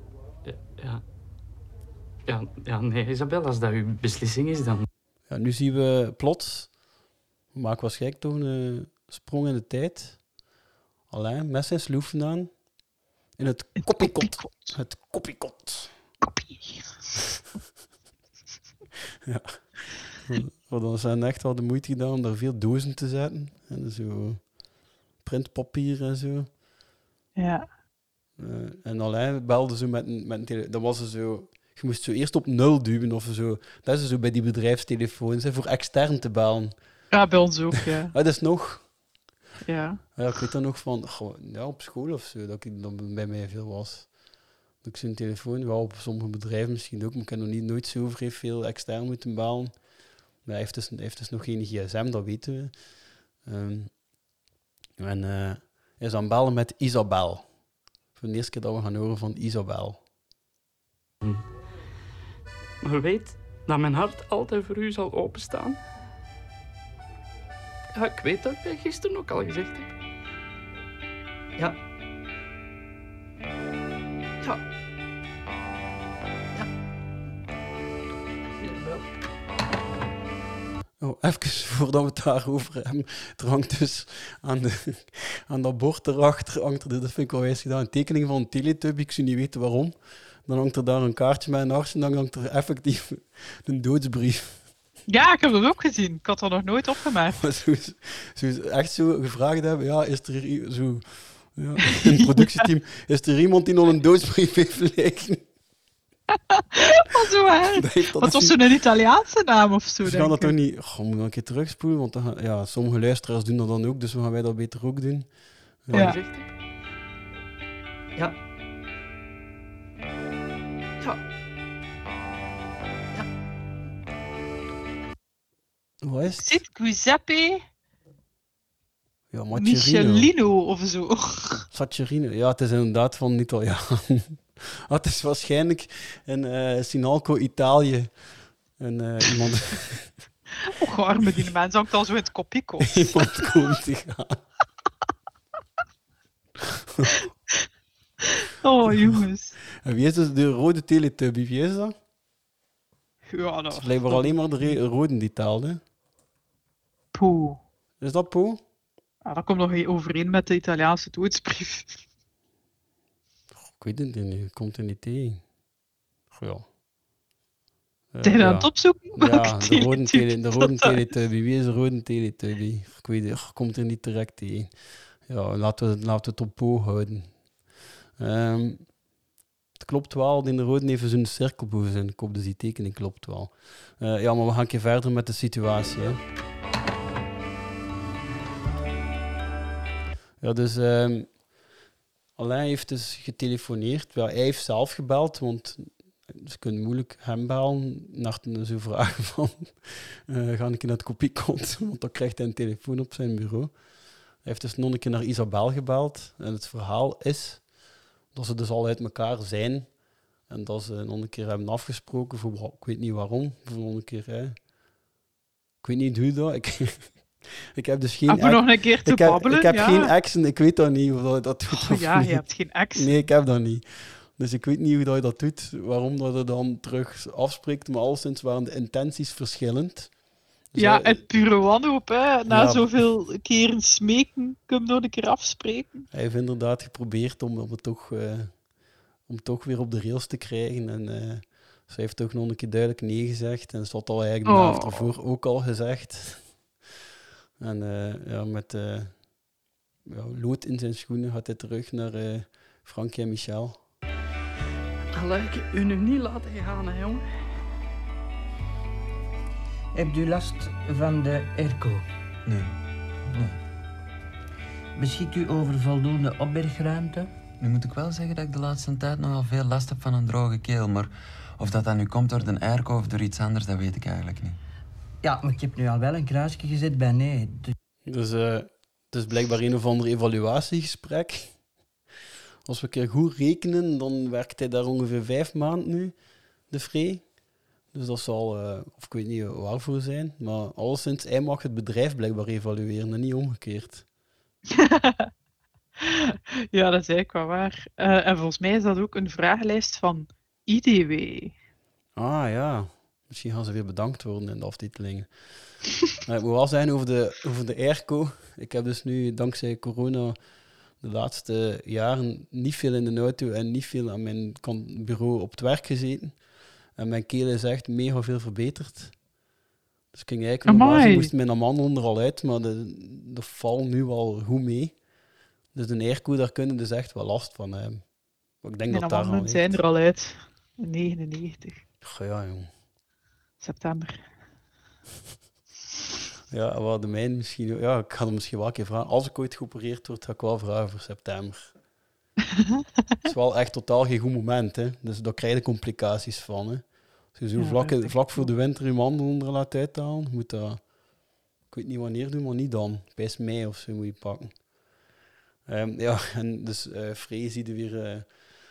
Ja, nee, Isabel, als dat uw beslissing is, dan... Ja, nu zien we plots, we maken waarschijnlijk toch een sprong in de tijd. Alain, met zijn sloeven aan, in het koppiekot. Het koppiekot. Koppie. Ja. We dan zijn echt wel de moeite gedaan om daar veel dozen te zetten. En zo printpapier en zo. Ja. En Alain belde zo met een telefoon. Dat was zo... Je moest zo eerst op 0 duwen of zo. Dat is zo bij die bedrijfstelefoons, hè, voor extern te bellen. Ja, bij ons ook, ja. Dat is nog... Ja. Ja, ik weet dan nog van... ja, op school of zo, dat bij mij veel was. Dat ik zo'n telefoon... Wel, op sommige bedrijven misschien ook, maar ik heb nog nooit zo veel extern moeten bellen. Maar hij heeft dus nog geen gsm, dat weten we. En hij is aan het bellen met Isabel. Voor de eerste keer dat we gaan horen van Isabel. Maar weet dat mijn hart altijd voor u zal openstaan. Ja, ik weet dat ik dat gisteren ook al gezegd heb. Ja. Ja. Ja. Jawel. Oh, even voordat we het daarover hebben. Er hangt dus aan dat bord erachter, dat vind ik wel wijs gedaan, een tekening van een Teletubby. Ik zou niet weten waarom. Dan hangt er daar een kaartje met een hartje en dan hangt er effectief een doodsbrief. Ja, ik heb dat ook gezien. Ik had dat nog nooit opgemerkt. Echt zo gevraagd hebben, ja, is er hier zo... Ja, in het productieteam, is er iemand die nog een doodsbrief heeft liggen? Wat zo erg. Wat was zo'n Italiaanse naam of zo, Dus we gaan dat toch niet... we moeten een keer terugspoelen, want dan sommige luisteraars doen dat dan ook, dus we gaan wij dat beter ook doen. Ja. Ja. Wat is het? Zit Giuseppe Ja, Maccherino. Michelino of zo. Saccherino. Ja, het is inderdaad van een Italiaan. Het is waarschijnlijk in Sinalco, Italië. En iemand... Och, arme die mens hangt al zo in het kopieko. iemand komt te gaan. Oh, jongens. En wie is dus de rode Teletubby? Wie is dat? Ja, Het is blijkbaar alleen maar de rode die telde. Poe. Is dat Po? Ah, dat komt nog overeen met de Italiaanse doodsbrief. Ik weet het niet. Ik kom er niet tegen. Ja. Zijn je aan het opzoeken? Ja, de rode Teletubby. Wie is de rode Teletubby? Ik weet het. Ik kom er niet direct tegen. Ja, laten we het op Po houden. Het klopt wel. In de rode heeft zo'n cirkel boven zijn kop, dus die tekening klopt wel. Ja, maar we gaan een keer verder met de situatie. Hè. Ja, dus Alain heeft dus getelefoneerd. Ja, hij heeft zelf gebeld, want ze kunnen moeilijk hem bellen naar zo vragen van ga ik naar het kopiekont, want dan krijgt hij een telefoon op zijn bureau. Hij heeft dus nog een keer naar Isabel gebeld en het verhaal is dat ze dus al uit elkaar zijn en dat ze nog een keer hebben afgesproken voor, ik weet niet waarom, voor nog een keer, ik weet niet hoe dat, ik heb dus geen... Nog een keer te babbelen, ik heb ja. geen ex en ik weet dat niet of dat doet Oh, of ja, niet. je hebt geen ex. Nee, ik heb dat niet. Dus ik weet niet hoe dat je dat doet, waarom dat je dan terug afspreekt, maar alleszins waren de intenties verschillend. Dus Ja, het pure wanhoop, hè. Na Ja. zoveel keren smeken, kun je nog een keer afspreken. hij heeft inderdaad geprobeerd om toch weer op de rails te krijgen. En ze heeft toch nog een keer duidelijk nee gezegd. En ze had al eigenlijk de avond ervoor ook al gezegd. En ja, met lood in zijn schoenen gaat hij terug naar Frankie en Michel. Allee, ik heb u nu niet laten gaan, hè, jong. Hebt u last van de airco? Nee. Beschikt u over voldoende opbergruimte? Nu moet ik wel zeggen dat ik de laatste tijd nogal veel last heb van een droge keel. Maar of dat nu komt door de airco of door iets anders, dat weet ik eigenlijk niet. Ja, maar ik heb nu al wel een kruisje gezet bij nee. Dus het is blijkbaar een of ander evaluatiegesprek. Als we een keer goed rekenen, dan werkt hij daar ongeveer 5 maanden nu, de Free. Dus dat zal, of ik weet niet waarvoor zijn, maar alleszins, hij mag het bedrijf blijkbaar evalueren en niet omgekeerd. Ja, dat is eigenlijk wel waar. En volgens mij is dat ook een vragenlijst van IDW. Ah ja, misschien gaan ze weer bedankt worden in de aftiteling. Ik moet wel zeggen over de airco. Ik heb dus nu dankzij corona de laatste jaren niet veel in de auto en niet veel aan mijn bureau op het werk gezeten. En mijn keel is echt mega veel verbeterd. Dus ik ging eigenlijk normaal moest mijn amandelen er al uit, maar dat valt nu wel goed mee. Dus de airco, daar kunnen dus echt wel last van hebben. Maar ik denk Mijn dat daar al amandelen zijn er al uit. In 99. Goh, ja, jong. September. Ja, wat de mijn misschien... Ja, ik ga hem misschien wel een keer vragen. Als ik ooit geopereerd word, ga ik wel vragen voor september. Het is wel echt totaal geen goed moment, hè. Dus daar krijg je complicaties van, hè. Als je zo vlak voor de winter je mandelen er laat uithalen, moet dat... Ik weet niet wanneer doen, maar niet dan. Bij mei of zo moet je pakken. Ja, en dus Free ziet er weer...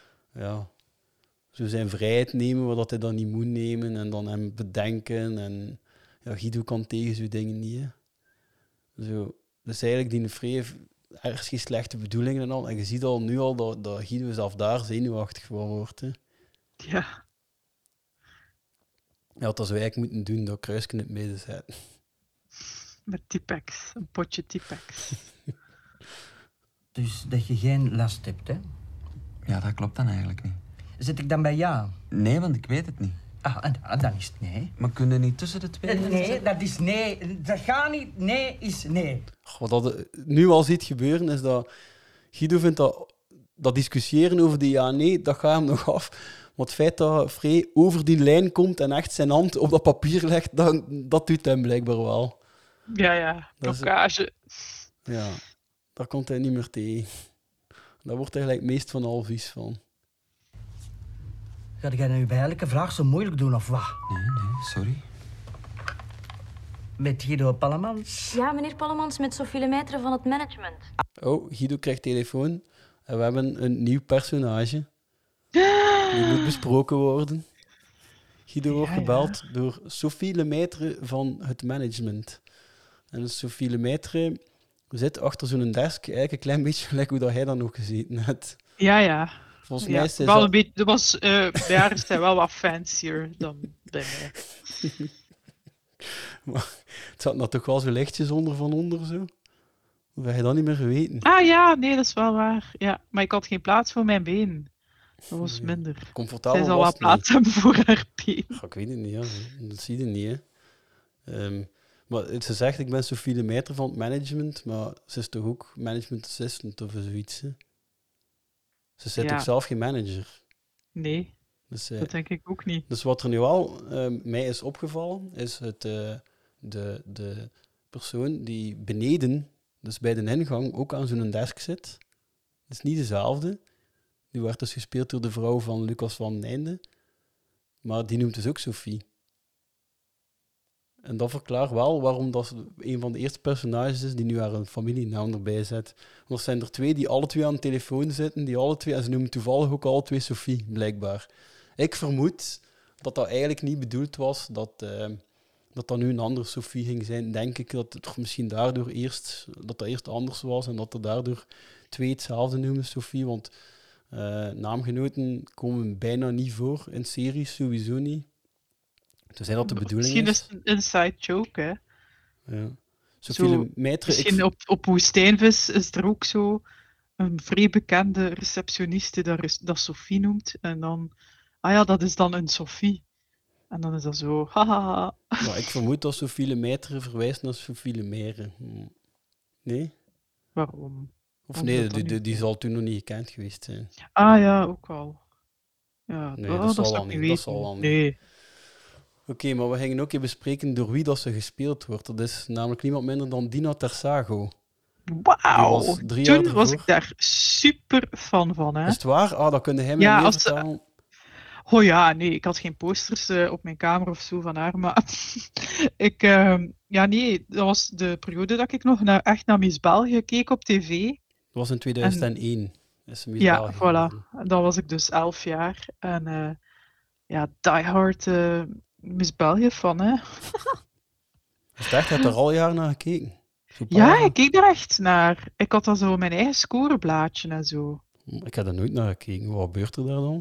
zo zijn vrijheid nemen, wat dat hij dan niet moet nemen. En dan hem bedenken. En ja, Guido kan tegen zo'n dingen niet, hè. Zo, dus eigenlijk die Free heeft ergens geen slechte bedoelingen en al. En je ziet al nu al dat Guido zelf daar zenuwachtig van wordt, hè. Ja. Ja, dat zou eigenlijk moeten doen, dat kruisje in het midden zetten. Met Tipex. Een potje Tipex. Dus dat je geen last hebt, hè? Ja, dat klopt dan eigenlijk niet. Zit ik dan bij ja? Nee, want ik weet het niet. Ah, dan is het nee. Maar kunnen niet tussen de twee? Nee, dat is nee. Dat gaat niet. Nee is nee. Wat dat nu al ziet gebeuren, is dat Guido vindt dat discussiëren over die ja-nee, dat gaat hem nog af. Maar het feit dat Free over die lijn komt en echt zijn hand op dat papier legt, dat doet hem blijkbaar wel. Ja, blokkage. Ja, daar komt hij niet meer tegen. Daar wordt eigenlijk het meest van al vies van. Ga jij nu bij elke vraag zo moeilijk doen, of wat? Nee, sorry. Met Guido Pallemans. Ja, meneer Pallemans, met Sophie Lemaitre van het management. Oh, Guido krijgt telefoon. En we hebben een nieuw personage. Die moet besproken worden. Guido wordt gebeld door Sophie Lemaitre van het management. En Sophie Lemaitre zit achter zo'n desk, eigenlijk een klein beetje gelijk hoe dat hij dan ook gezeten had. Ja. Volgens mij is hij wel een beetje, dat was bij haar is hij wel wat fancier dan bij mij. Maar het zat er toch wel zo lichtjes onder van onder zo. Of heb je dat niet meer geweten? Ah ja, nee, dat is wel waar. Ja, maar ik had geen plaats voor mijn been. Dat was minder. Comfortabel Zij zal was wel het plaats hebben voor haar been. Ja, ik weet het niet, ja. Dat zie je niet, hè. Maar ze zegt, ik ben Sophie Lemaitre van het management, maar ze is toch ook management assistant of zoiets, hè? Ze zit ook zelf geen manager. Nee, dus, dat denk ik ook niet. Dus wat er nu al mij is opgevallen, is de persoon die beneden, dus bij de ingang, ook aan zo'n desk zit. Dat is niet dezelfde. Die werd dus gespeeld door de vrouw van Lucas van den Einde. Maar die noemt dus ook Sophie. En dat verklaart wel waarom dat een van de eerste personages is die nu haar een familienaam erbij zet. Want er zijn er 2 die alle 2 aan de telefoon zitten, die alle 2, en ze noemen toevallig ook alle 2 Sophie, blijkbaar. Ik vermoed dat dat eigenlijk niet bedoeld was, dat nu een andere Sophie ging zijn. Denk ik dat het misschien daardoor eerst anders was en dat er daardoor 2 hetzelfde noemen, Sophie, want naamgenoten komen bijna niet voor in series, sowieso niet. Tenzij dat de bedoeling is. Misschien is het een inside joke, hè. Ja. Sophie Lemaitre... Misschien op Woestijnvis is er ook zo een vrij bekende receptioniste dat Sophie noemt. En dan... Ah ja, dat is dan een Sophie. En dan is dat zo... Haha. Maar ik vermoed dat Sophie Lemaitre verwijst naar Sophie Lemaitre. Nee? Waarom? Of nee, die zal toen nog niet gekend geweest zijn. Ah ja, ook wel. Ja, nee, dat zal wel niet. Dat zal wel niet. Nee. Oké, maar we gingen ook even bespreken door wie dat ze gespeeld wordt. Dat is namelijk niemand minder dan Dina Tersago. Wauw! Toen was ik daar super fan van. Hè? Is het waar? Ah, dat kun jij mij meer vertellen. Oh ja, nee, ik had geen posters op mijn kamer of zo van haar, maar dat was de periode dat ik nog echt naar Miss België keek op tv. Dat was in 2001. Is Miss ja, België voilà. Dan was ik dus 11 jaar. En die hard Miss België fan, hè. Dus echt, heb je er al jaren naar gekeken? Ja, ik keek er echt naar. Ik had dan zo mijn eigen scoreblaadje en zo. Ik heb er nooit naar gekeken. Wat gebeurt er daar dan?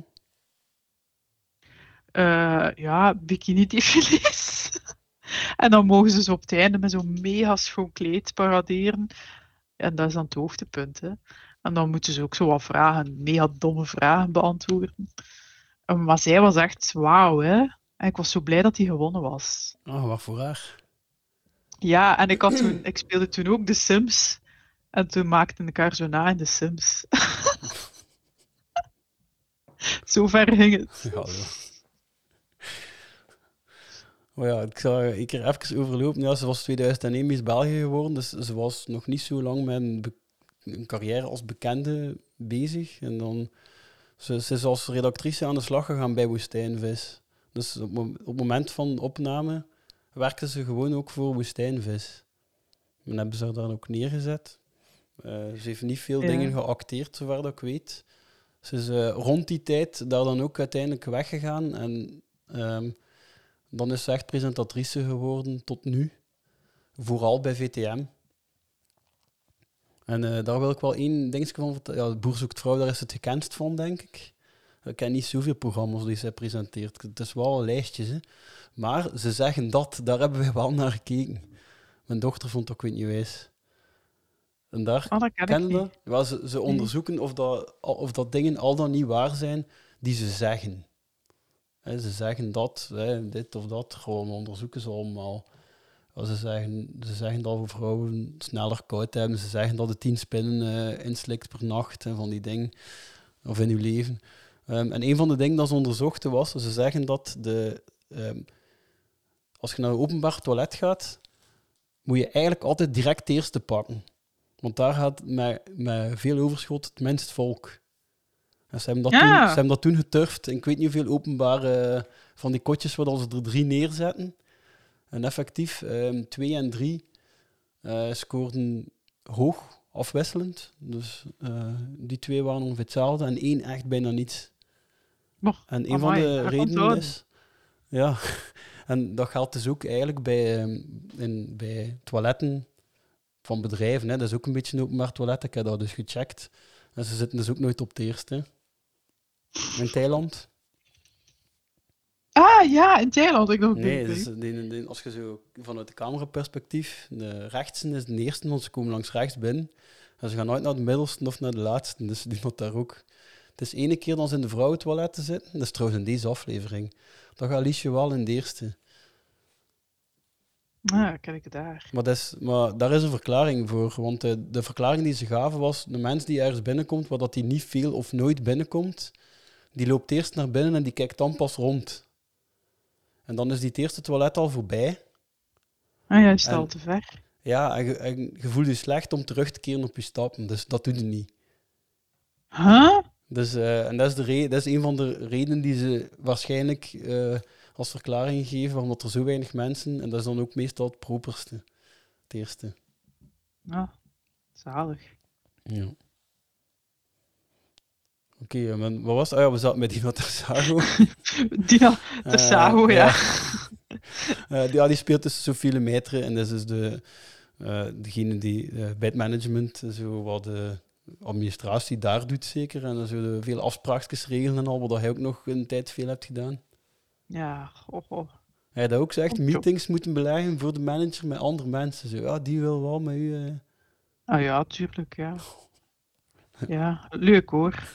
Bikini-défilés. En dan mogen ze zo op het einde met zo'n mega schoon kleed paraderen. En dat is dan het hoogtepunt, hè. En dan moeten ze ook zo wat vragen, mega domme vragen beantwoorden. Maar zij was echt wauw, hè. En ik was zo blij dat hij gewonnen was. Ah, wat voor haar? Ja, en ik speelde toen ook The Sims. En toen maakte ik haar zo na in The Sims. Zo ver ging het. Ja, oh ja, ik zal een keer even overlopen. Ja, ze was 2001 Miss België geworden, dus ze was nog niet zo lang met een carrière als bekende bezig. En dan, ze is als redactrice aan de slag gegaan bij Woestijnvis. Dus op het moment van opname werkte ze gewoon ook voor Woestijnvis. En hebben ze haar dan ook neergezet. Ze heeft niet veel dingen geacteerd, zover dat ik weet. Ze is rond die tijd daar dan ook uiteindelijk weggegaan. En dan is ze echt presentatrice geworden tot nu. Vooral bij VTM. En daar wil ik wel één dingetje van vertellen. Ja, Boer zoekt vrouw, daar is het gekendst van, denk ik. Ik ken niet zoveel programma's die zij presenteert. Het is wel lijstjes, hè. Maar ze zeggen dat, daar hebben wij wel naar gekeken. Mijn dochter vond dat ook niet wijs. En daar kennen dat. Ja, ze onderzoeken of dat dingen al dan niet waar zijn die ze zeggen. Ze zeggen dat, dit of dat, gewoon onderzoeken ze allemaal. Ze zeggen dat we vrouwen sneller koud hebben. Ze zeggen dat het 10 spinnen inslikt per nacht en van die dingen. Of in uw leven. En een van de dingen dat ze onderzochten was, ze zeggen dat als je naar een openbaar toilet gaat, moet je eigenlijk altijd direct de eerste pakken. Want daar gaat met veel overschot het minst volk. En ze hebben dat toen geturfd. En ik weet niet hoeveel openbare van die kotjes waar ze er 3 neerzetten. En effectief, 2 en 3 scoorden hoog, afwisselend. Dus die 2 waren ongeveer hetzelfde. En 1 echt bijna niets. En een van de redenen is... Ja, en dat geldt dus ook eigenlijk bij toiletten van bedrijven. Hè. Dat is ook een beetje een openbaar toilet. Ik heb dat dus gecheckt. En ze zitten dus ook nooit op het eerste. In Thailand. Ah ja, in Thailand. Ik dacht dus als je zo vanuit de cameraperspectief, de rechtsen is de eerste, want ze komen langs rechts binnen. En ze gaan nooit naar de middelste of naar de laatste. Dus die moet daar ook. Het is 1 keer dan ze in de vrouwentoiletten zitten. Dat is trouwens in deze aflevering. Dan gaat Liesje wel in de eerste. Ja, ken ik het daar. Maar daar is een verklaring voor. Want de verklaring die ze gaven was, de mens die ergens binnenkomt, waar dat die niet veel of nooit binnenkomt, die loopt eerst naar binnen en die kijkt dan pas rond. En dan is die het eerste toilet al voorbij. Ah ja, je staat al te ver. Ja, en je voelt je slecht om terug te keren op je stappen. Dus dat doet je niet. Huh? Dus, en dat is een van de redenen die ze waarschijnlijk als verklaring geven, omdat er zo weinig mensen, en dat is dan ook meestal het properste. Het eerste. Ja, zalig. Ja. Oké, wat was het? Ah ja, we zaten met Dina Tersago. Dina Tersago, ja. Die speelt dus Sophie Lemaitre en dat is dus degene die bij het management zo wat de administratie daar doet zeker. En zo de veel afspraakjes regelen en al, wat hij ook nog een tijd veel hebt gedaan. Ja, Hij had ook gezegd, meetings moeten beleggen voor de manager met andere mensen. Zo, ja, die wil wel met u... Ah ja, tuurlijk, ja. Ja, leuk hoor.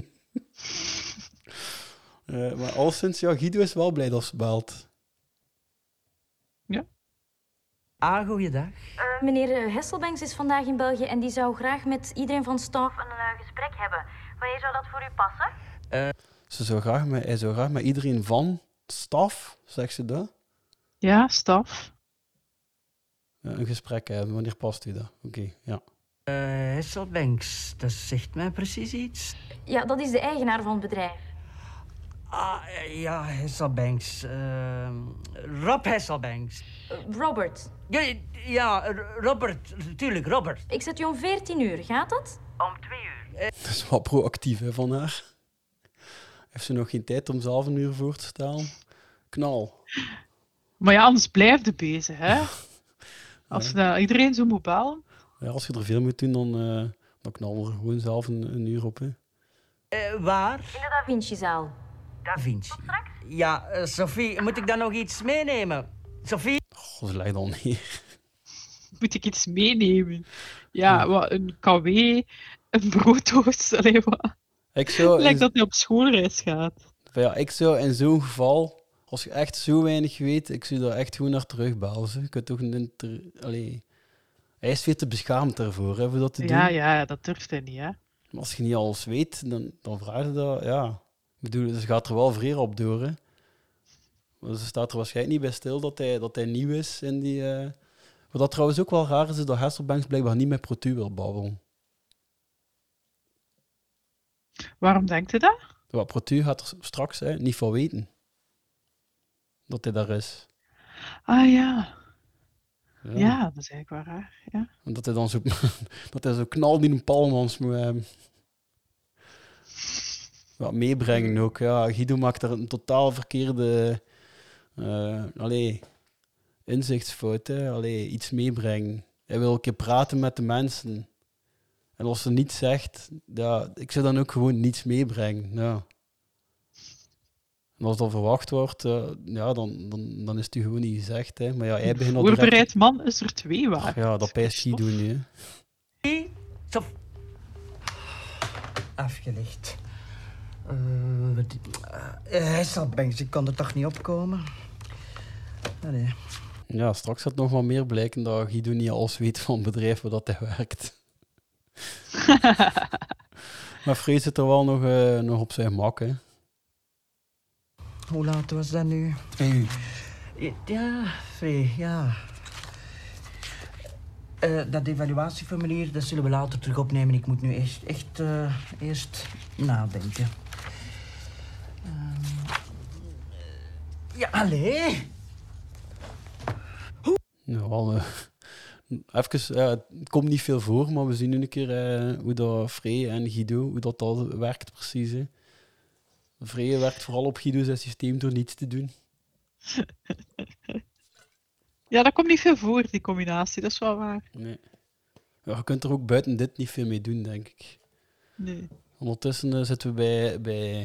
Maar alleszins, ja, Guido is wel blij dat ze belt. Ja. Ah, goeiedag. Meneer Hesselbanks is vandaag in België en die zou graag met iedereen van staf een gesprek hebben. Wanneer zou dat voor u passen? Hij zou graag met iedereen van staf, zegt ze dat? Ja, staf. Een gesprek hebben. Wanneer past u dat? Oké, ja. Hesselbanks, dat zegt mij precies iets. Ja, dat is de eigenaar van het bedrijf. Ah, ja, Hesselbanks. Rob Hesselbanks. Robert. Ja, Robert. Tuurlijk, Robert. Ik zet u om 14 uur. Gaat dat? Om 2 uur. Dat is wel proactief hè, van haar. Heeft ze nog geen tijd om zelf een uur voor te staan? Knal. Maar ja, anders blijf je bezig, hè? Als iedereen zo moet bellen. Ja, als je er veel moet doen, dan knal er gewoon zelf een uur op. Hè. Waar? In de Da Vinci-zaal. Da Vinci. Ja, Sophie, moet ik dan nog iets meenemen? Sophie? Goh, ze legt al neer. Moet ik iets meenemen? Ja, wat, een KW, een brooddoos, allee, wat. Lijkt dat hij op schoolreis gaat. Ja, ik zou in zo'n geval, als je echt zo weinig weet, ik zou daar echt gewoon naar terugbellen. Je kunt toch hij is veel te beschaamd daarvoor, hè, voor dat te doen. Ja, dat durft hij niet, hè. Maar als je niet alles weet, dan vraag je dat, ja. Ik bedoel, dus gaat er wel vreer op door, hè. Maar ze staat er waarschijnlijk niet bij stil dat hij nieuw is in die... Wat dat trouwens ook wel raar is dat Hesselbanks blijkbaar niet met Protu wil babbelen. Waarom denkt hij dat? Wat Protu gaat er straks niet van weten. Dat hij daar is. Ah ja. Ja, dat is eigenlijk wel raar. Ja. En dat hij dan zo, dat hij zo knal die een palmans moet hebben. Ja, meebrengen ook. Ja, Guido maakt daar een totaal verkeerde inzichtsfout. Hè. Iets meebrengen. Hij wil een keer praten met de mensen. En als ze niets zegt, ja, ik zou dan ook gewoon niets meebrengen. Ja. En als dat verwacht wordt, dan is het u gewoon niet gezegd. Hè. Maar ja, hij begint al direct... Voorbereid man is er 2 waard. Ja, dat pijst Guido nu. Afgelegd. Hesselbanks, ik kan er toch niet opkomen? Allee. Ja, straks gaat nog wat meer blijken dat Guido niet alles weet van het bedrijf waar dat hij werkt. Maar Free zit er wel nog op zijn gemak, hè. Hoe laat was dat nu? 2 uur. Ja, Free, ja. Dat evaluatieformulier, dat zullen we later terug opnemen. Ik moet nu eerst nadenken. Ja, allee. Ja, even, het komt niet veel voor, maar we zien nu een keer hoe dat Frey en Guido, hoe dat werkt precies. Hè. Frey werkt vooral op Guido's systeem door niets te doen. Ja, dat komt niet veel voor, die combinatie. Dat is wel waar. Nee. Ja, je kunt er ook buiten dit niet veel mee doen, denk ik. Nee. Ondertussen zitten we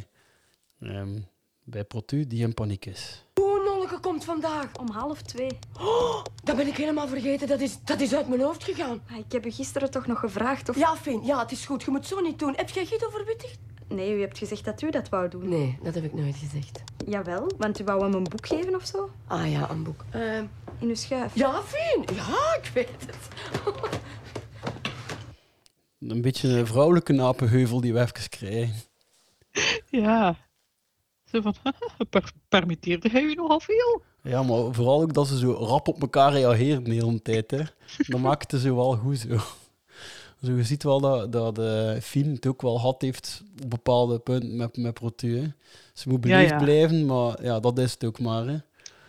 bij Protu, die in paniek is. Nolke komt vandaag. Om 1:30. Oh, dat ben ik helemaal vergeten. Dat is uit mijn hoofd gegaan. Ik heb u gisteren toch nog gevraagd of... Ja, Fien, ja, het is goed. Je moet zo niet doen. Heb jij Guido verwittigd? Nee, u hebt gezegd dat u dat wou doen. Nee, dat heb ik nooit gezegd. Jawel, want u wou hem een boek geven of zo? Ah ja, een boek. In uw schuif. Ja, Fien. Ja, ik weet het. Een beetje een vrouwelijke napenheuvel die we even krijgen. Ja. Zo van, permitteerde hij u nogal veel? Ja, maar vooral ook dat ze zo rap op elkaar reageren de hele tijd. Hè. Dat maakt het zo wel goed zo. Zo, je ziet wel dat Fien het ook wel had heeft op bepaalde punten met Protu. Hè. Ze moet beleefd blijven, maar ja, dat is het ook maar. Hè.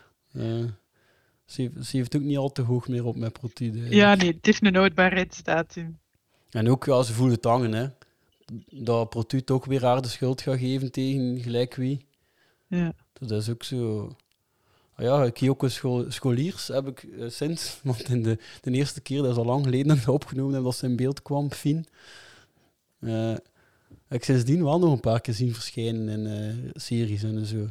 Ze heeft ook niet al te hoog meer op met Protu. Ja, nee, het heeft een houdbaarheidsdatum. En ook, ja, ze voelt het hangen, hè. Dat Protu toch weer haar de schuld gaat geven tegen gelijk wie. Ja. Dat is ook zo... Ja, Kyoko Scholiers heb ik sinds... Want in de eerste keer, dat is al lang geleden dat ik dat opgenomen heb, dat ze in beeld kwam, Fien. Heb ik sindsdien wel nog een paar keer zien verschijnen in series en zo.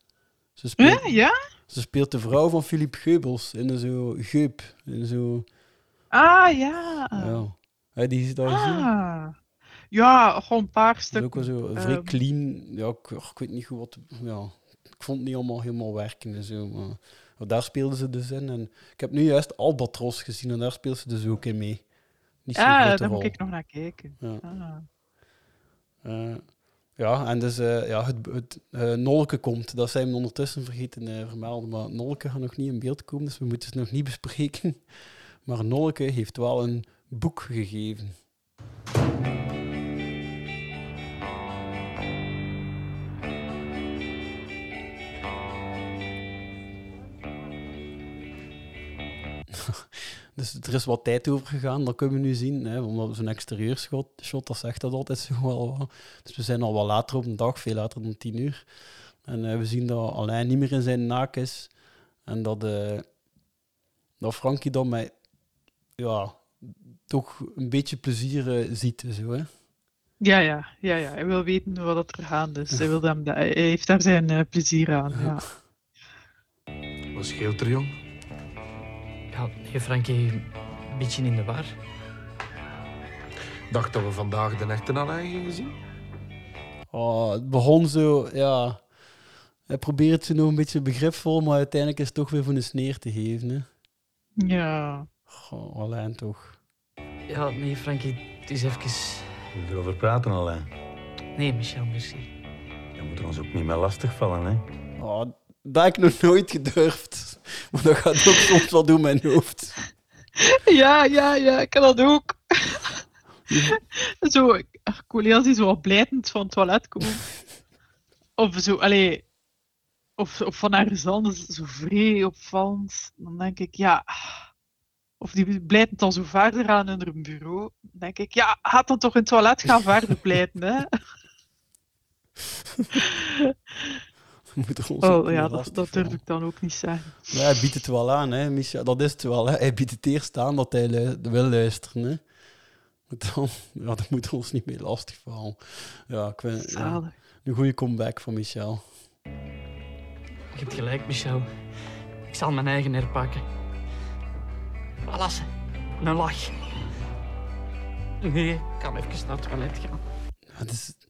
Ze speelt de vrouw van Philippe Geubels in zo Geup. In zo... Ah, ja. Ja, die is daar gezien. Ja, gewoon een paar stukken. Dat is ook wel zo vrij clean. Ja, ik weet niet goed wat... Ja, ik vond het niet allemaal helemaal werken en zo. Maar daar speelden ze dus in. En ik heb nu juist Albatros gezien en daar speelt ze dus ook in mee. Niet zo grote daar rol. moet ik nog naar kijken. Ja, en dus het Nolke komt. Dat zijn we ondertussen vergeten vermelden. Maar Nolke gaat nog niet in beeld komen, dus we moeten het nog niet bespreken. Maar Nolke heeft wel een boek gegeven. Dus er is wat tijd over gegaan, dat kunnen we nu zien. Hè, omdat zo'n exterieurshot, dat zegt dat altijd zo wel wat. Dus we zijn al wat later op de dag, veel later dan 10:00. En we zien dat Alain niet meer in zijn naak is. En dat Frankie dan met toch een beetje plezier ziet. Zo, hè. Ja. Hij wil weten wat er gaande is. Hij heeft daar zijn plezier aan. Ja. Wat scheelt er, jong? Ja, nee, Frankie, een beetje in de war. Dacht dat we vandaag de echte Alain gingen zien? Oh, het begon zo, ja. Hij probeert ze nog een beetje begripvol, maar uiteindelijk is het toch weer voor een sneer te geven. Hè. Ja. Goh, Alain toch. Ja, nee, Frankie, het is even... We moeten erover praten, Alain. Nee, Michel, merci. Je moet er ons ook niet meer lastigvallen, hè. Oh, dat heb ik nog nooit gedurfd. Maar dat gaat ook soms wel door mijn hoofd. Ja, ik kan dat ook. Zo, collega's die zo wat blijtend van het toilet komen. Of zo, of van ergens anders, zo vrij opvallend. Dan denk ik, ja... Of die blijtend dan zo verder aan in hun bureau. Dan denk ik, ja, gaat dan toch in het toilet gaan verder blijten, hè? Dat durf ik dan ook niet zeggen. Ja, hij biedt het wel aan, hè, Michel. Dat is het wel, hè. Hij biedt het eerst aan dat hij wil luisteren, hè. Dat moet ons niet meer lastigvallen. Ja, ik vind een goede comeback van Michel. Je hebt gelijk, Michel. Ik zal mijn eigen herpakken. Alles, een lach. Nee, ik kan even naar het toilet gaan. Ja,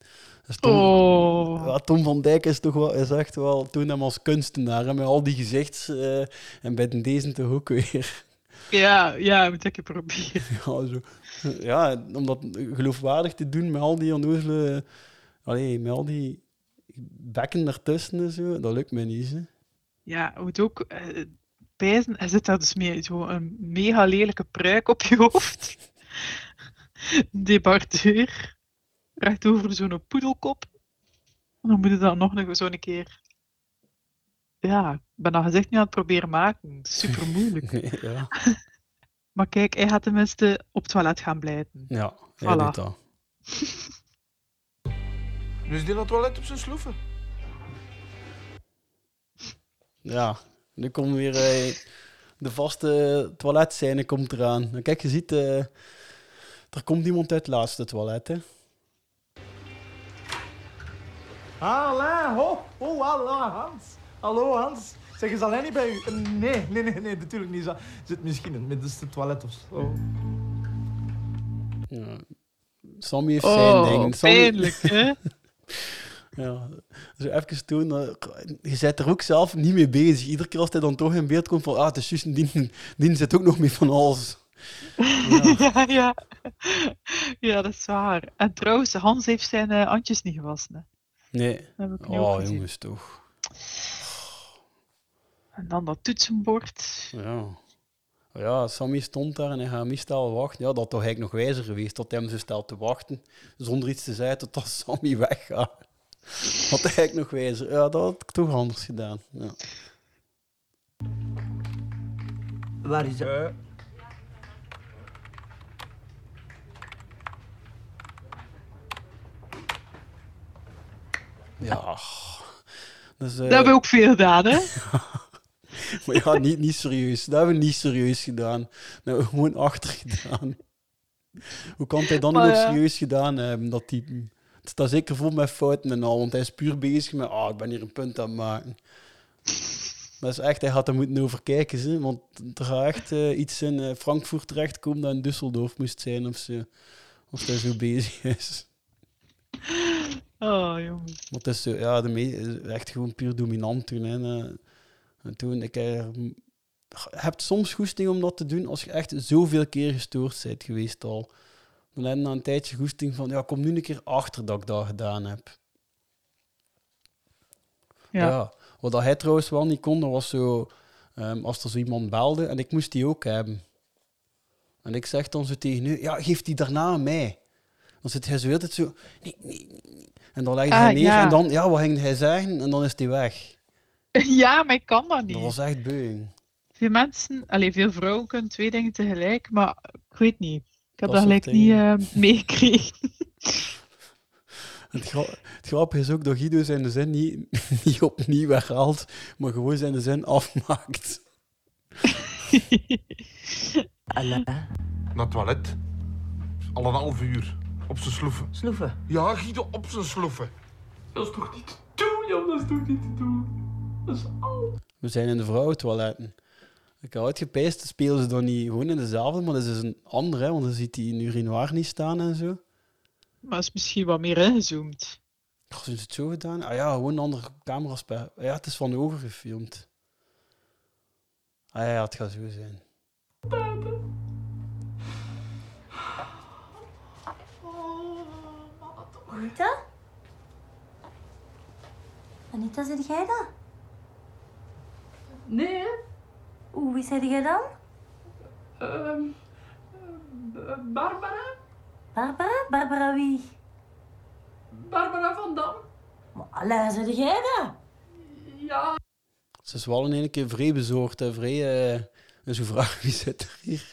Tom, Tom van Dijk is toch wel, is echt wel toen hem als kunstenaar, hè, met al die gezichts en bij deze toch ook weer. Ja, moet ik het proberen. Ja, om dat geloofwaardig te doen met al die onnozele... met al die bekken ertussen en zo, dat lukt mij niet, hè. Ja, moet ook... pijzen. Hij zit daar dus met zo'n mega lelijke pruik op je hoofd. Debardeur. Recht over zo'n poedelkop. En dan moet je dat nog zo'n keer... Ja, ik ben dat gezegd nu aan het proberen maken. Super moeilijk. Ja. Maar kijk, hij gaat tenminste op het toilet gaan blijven. Ja, hij doet dat. Nu is die naar het toilet op zijn sloeven. Ja, nu komt weer de vaste toiletscène komt eraan. En kijk, je ziet, er komt iemand uit het laatste toilet, hè. Alain, ho, Allah, Hans. Hallo, Hans. Zeg eens alleen niet bij u? Nee, natuurlijk niet. Zit misschien in het middenste toilet of zo. Ja. Sammy heeft zijn dingen. Pijnlijk, hè? Ja, zo even toen, je bent er ook zelf niet mee bezig. Iedere keer als hij dan toch in beeld komt van, het is juist een die zit ook nog mee van alles. Ja. Ja, dat is waar. En trouwens, Hans heeft zijn handjes niet gewassen. Hè. Nee. Dat heb ik nu ook gezien. Jongens, toch. En dan dat toetsenbord. Ja, Sammy stond daar en hij gaat meestal wachten. Ja, dat had toch eigenlijk nog wijzer geweest, dat hij hem zo stelt te wachten, zonder iets te zeggen, totdat Sammy weggaat. Had hij eigenlijk nog wijzer. Ja, dat had ik toch anders gedaan. Ja. Waar is dat? Ja. Dus, dat hebben we ook veel gedaan, hè? Maar ja, niet serieus. Dat hebben we niet serieus gedaan. Dat hebben we gewoon achter gedaan. Hoe kan hij dan nog serieus gedaan hebben, dat type? Het staat zeker vol met fouten en al, want hij is puur bezig met, ik ben hier een punt aan het maken. Dat is echt, hij had er moeten overkijken, hè? Want er gaat echt iets in Frankfurt terechtkomen dat in Düsseldorf moest zijn of zo. Als hij zo bezig is. Oh, jongen. Want het is zo, echt gewoon puur dominant toen. Hè. En toen, je hebt soms goesting om dat te doen als je echt zoveel keer gestoord bent geweest al. Dan heb je na een tijdje goesting van, kom nu een keer achter dat ik dat gedaan heb. Ja. Wat hij trouwens wel niet kon, dat was zo, als er zo iemand belde en ik moest die ook hebben. En ik zeg dan zo tegen u, geef die daarna aan mij. Dan zit hij zo altijd zo, nee. En dan legde hij neer en dan, wat ging hij zeggen? En dan is hij weg. Ja, maar ik kan dat niet. Dat was echt beung. Veel mensen, veel vrouwen kunnen 2 dingen tegelijk, maar ik weet niet. Ik heb dat gelijk niet meegekregen. Het grappige is ook dat Guido zijn zin niet opnieuw herhaalt, maar gewoon zijn zin afmaakt. Naar het toilet. Al een half uur. Op zijn sloeven. Sloeven? Ja, Guido, op zijn sloeven. Dat is toch niet te doen, joh. Dat is toch niet te doen. Dat is al. We zijn in de vrouwentoiletten. Ik had uitgepijst, spelen ze dan niet gewoon in dezelfde, maar dat is een ander, hè, want dan ziet hij in urinoir niet staan en zo. Maar het is misschien wat meer ingezoomd. Ze het zo gedaan? Gewoon een andere cameraspel. Ja, het is van over gefilmd. Het gaat zo zijn. Anita? Anita, zeg jij dat? Nee. Wie zeg jij dan? Barbara? Barbara? Barbara wie? Barbara van Dam. Maar Alain, zeg jij dat? Ja. Ze is wel in één keer vrij bezorgd. En zo vraagt, wie zit er hier?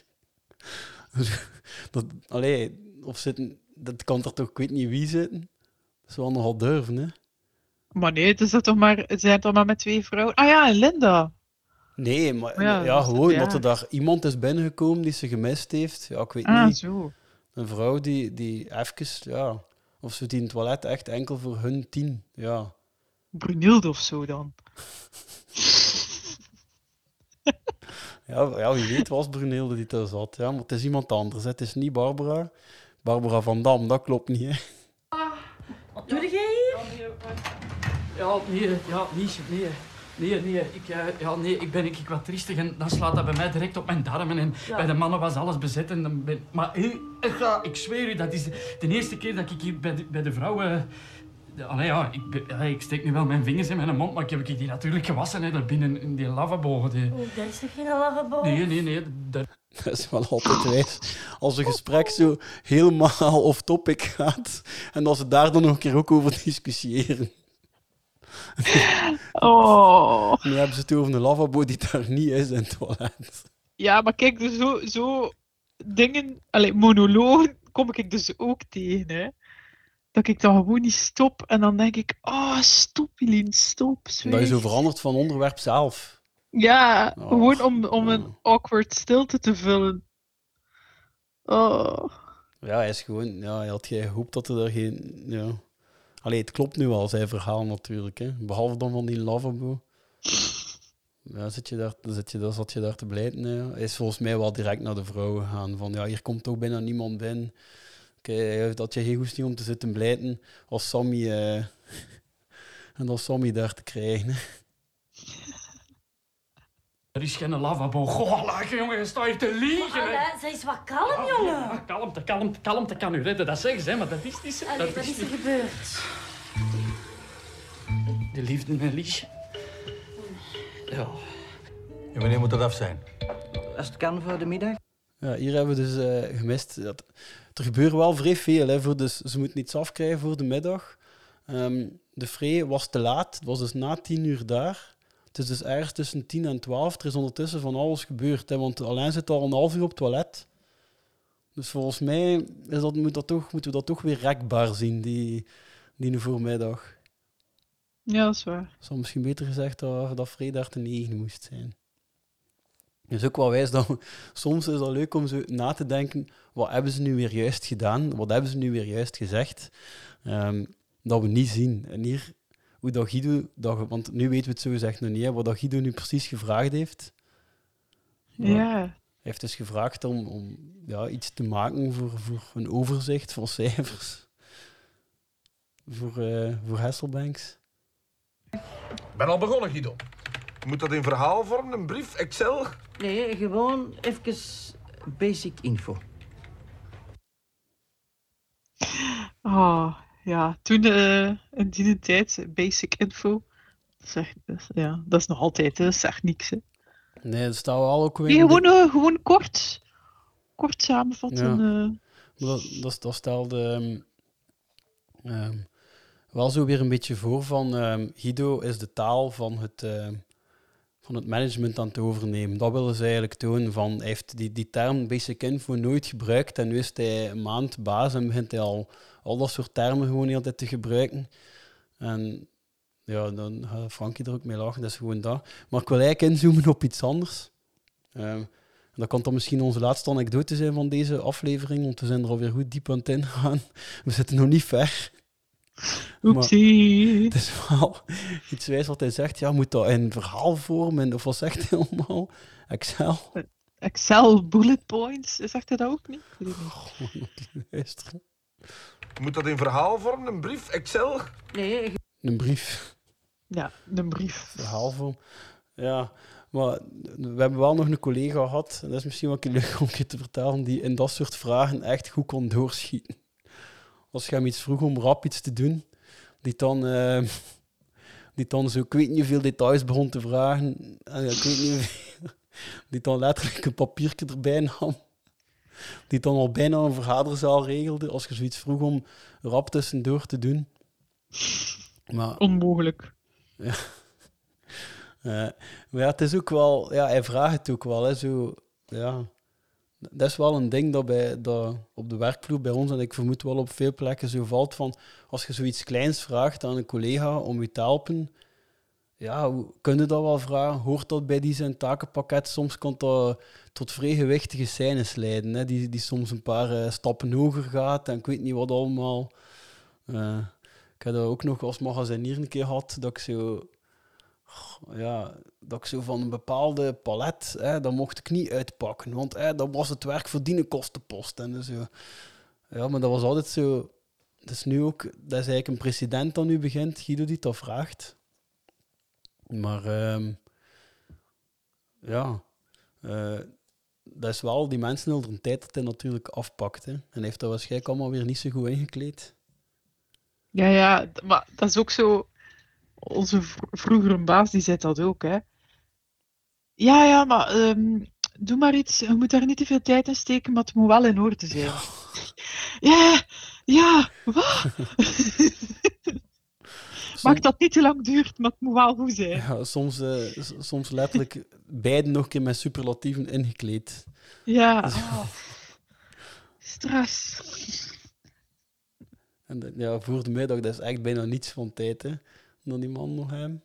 Dat kan er toch, ik weet niet wie zitten. Dat is wel nogal durven, hè? Maar nee, het zijn toch maar met 2 vrouwen. En Linda. Nee, maar gewoon dat er daar iemand is binnengekomen die ze gemist heeft. Ja, ik weet niet. Zo. Een vrouw die even, of ze die in het toilet echt enkel voor hun 10, ja. Brunilde of zo dan. Ja, wie weet was Brunilde die daar zat. Ja, maar het is iemand anders. Hè. Het is niet Barbara. Barbara van Dam, dat klopt niet, hè. Wat doe jij hier? Ik ben wat triestig en dan slaat dat bij mij direct op mijn darmen. En bij de mannen was alles bezet. Maar ik zweer u, dat is de eerste keer dat ik hier bij de vrouwen Ik steek nu wel mijn vingers in mijn mond, maar ik heb die natuurlijk gewassen, hè, daar binnen in die lavabo. Oh, daar is toch geen lavabo? Nee. Dat is wel altijd wijs. Als een gesprek zo helemaal off-topic gaat en als ze daar dan nog een keer ook over discussiëren. Oh. Nu hebben ze het over een lavabo die daar niet is in het toilet. Ja, maar kijk, dus zo dingen, monologen kom ik dus ook tegen, hè. Dat ik dan gewoon niet stop en dan denk ik, stop Eline, stop. Zwijg. Dat je zo verandert van onderwerp zelf. Ja, gewoon om een awkward stilte te vullen. Oh. Ja, hij is gewoon... Ja, hij had gehoopt dat er geen... Ja. Allee, het klopt nu al, zijn verhaal natuurlijk. Hè. Behalve dan van die lavabo. Ja, zat je daar te blijten. Ja. Hij is volgens mij wel direct naar de vrouw gegaan. Van, ja, hier komt toch bijna niemand binnen. Dat je geen goesting om te zitten blijten als Sammy... en als Sammy daar te krijgen. Er is geen lavabo. Goh, lachen, jongen, je staat hier te liegen. Alain, zij is wat kalm, jongen. Ja, kalmte kan u redden, dat zeggen ze, hè, maar dat is niet zo. Allee, wat is er gebeurd? De liefde met Liesje. Ja. En wanneer moet dat af zijn? Als het kan voor de middag. Ja, hier hebben we dus gemist. Er gebeurt wel vrij veel. Hè, dus ze moeten iets afkrijgen voor de middag. De vrij was te laat. Het was dus na 10:00 daar. Het is dus ergens tussen 10 en 12. Er is ondertussen van alles gebeurd. Hè, want Alain zit al een half uur op het toilet. Dus volgens mij moeten we dat toch weer rekbaar zien, die voormiddag. Ja, dat is waar. Het zou misschien beter gezegd dat Vrij daar te 9 moest zijn. Het is ook wel wijs dat soms is het leuk om zo na te denken, wat hebben ze nu weer juist gedaan? Wat hebben ze nu weer juist gezegd? Dat we niet zien. En hier, hoe dat Guido, want nu weten we het zo gezegd nog niet, hè, wat dat Guido nu precies gevraagd heeft. Ja. Hij heeft dus gevraagd om iets te maken voor een overzicht van cijfers. Voor Hasselbanks. Ik ben al begonnen, Guido. Moet dat in verhaalvorm, een brief, Excel? Nee, gewoon even basic info. Ja, toen in die tijd, basic info. Dat is nog altijd, dat is echt niks. Hè. Nee, dat staat wel ook weer... Nee, gewoon kort samenvatten. Ja. Dat stelde wel zo weer een beetje voor van Guido is de taal van het management aan het overnemen. Dat willen ze eigenlijk tonen. Van, hij heeft die term basic info nooit gebruikt en nu is hij een maand baas en begint hij al dat soort termen gewoon de hele tijd te gebruiken. En ja, dan gaat Frankie er ook mee lachen, dat is gewoon dat. Maar ik wil eigenlijk inzoomen op iets anders. Dat kan dan misschien onze laatste anekdote zijn van deze aflevering, want we zijn er alweer goed diep aan het ingaan. We zitten nog niet ver. Oepsie. Het is wel iets wijs wat hij zegt. Ja, moet dat in verhaalvorm? Of wat zegt hij allemaal? Excel? Excel, bullet points. Zegt hij dat ook niet? Ik weet het niet. Luisteren. Moet dat in verhaalvorm, een brief, Excel? Nee. Een brief. Ja, een brief. Verhaalvorm. Ja, maar we hebben wel nog een collega gehad, en dat is misschien wel leuk om je te vertellen, die in dat soort vragen echt goed kon doorschieten. Als je hem iets vroeg om rap iets te doen, die dan zo, ik weet niet hoeveel details begon te vragen, en ik weet niet hoeveel, die dan letterlijk een papiertje erbij nam, die dan al bijna een vergaderzaal regelde, als je zoiets vroeg om rap tussendoor te doen. Maar, onmogelijk. Ja. Maar ja, het is ook wel, ja, hij vraagt het ook wel, hè, zo, ja. Dat is wel een ding dat op de werkvloer bij ons, en ik vermoed wel op veel plekken zo valt, van als je zoiets kleins vraagt aan een collega om je te helpen, ja, kun je dat wel vragen? Hoort dat bij die zijn takenpakket? Soms kan dat tot vrij gewichtige scènes leiden, hè, die soms een paar stappen hoger gaat en ik weet niet wat allemaal. Ik heb dat ook nog als magazinier een keer gehad, dat ik zo van een bepaalde palet, dat mocht ik niet uitpakken, want dat was het werk voor die kostenpost. En zo. Ja, maar dat was altijd zo. Dat is nu ook, dat is eigenlijk een precedent dat nu begint, Guido die dat vraagt. Maar dat is wel, die mensen wilden een tijd dat hij natuurlijk afpakt. Hè. En hij heeft dat waarschijnlijk allemaal weer niet zo goed ingekleed. Ja, maar dat is ook zo... Onze vroegere baas, die zei dat ook, hè. Ja, maar doe maar iets. Je moet daar niet te veel tijd in steken, maar het moet wel in orde zijn. Ja, wat? Maak dat niet te lang duurt, maar het moet wel goed zijn. Ja, soms letterlijk beiden nog een keer met superlatieven ingekleed. Ja. Dus- Stress. En voor de middag, dat is echt bijna niets van tijd, hè. Dan die man nog hem.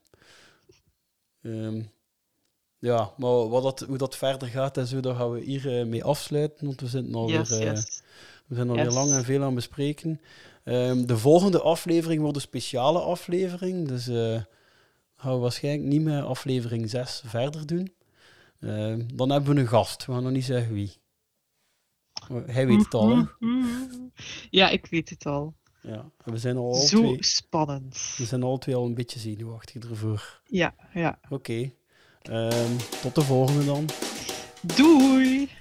Ja, maar hoe dat verder gaat en zo, daar gaan we hier mee afsluiten, want we zitten alweer we zijn alweer lang en veel aan het bespreken. De volgende aflevering wordt een speciale aflevering, dus gaan we waarschijnlijk niet met aflevering 6 verder doen. Dan hebben we een gast, we gaan nog niet zeggen wie. Hij weet het al, hè? Ja, ik weet het al. Ja, we zijn al Zo twee... spannend. We zijn al twee al een beetje zenuwachtig ervoor. Ja. Oké. Tot de volgende dan. Doei!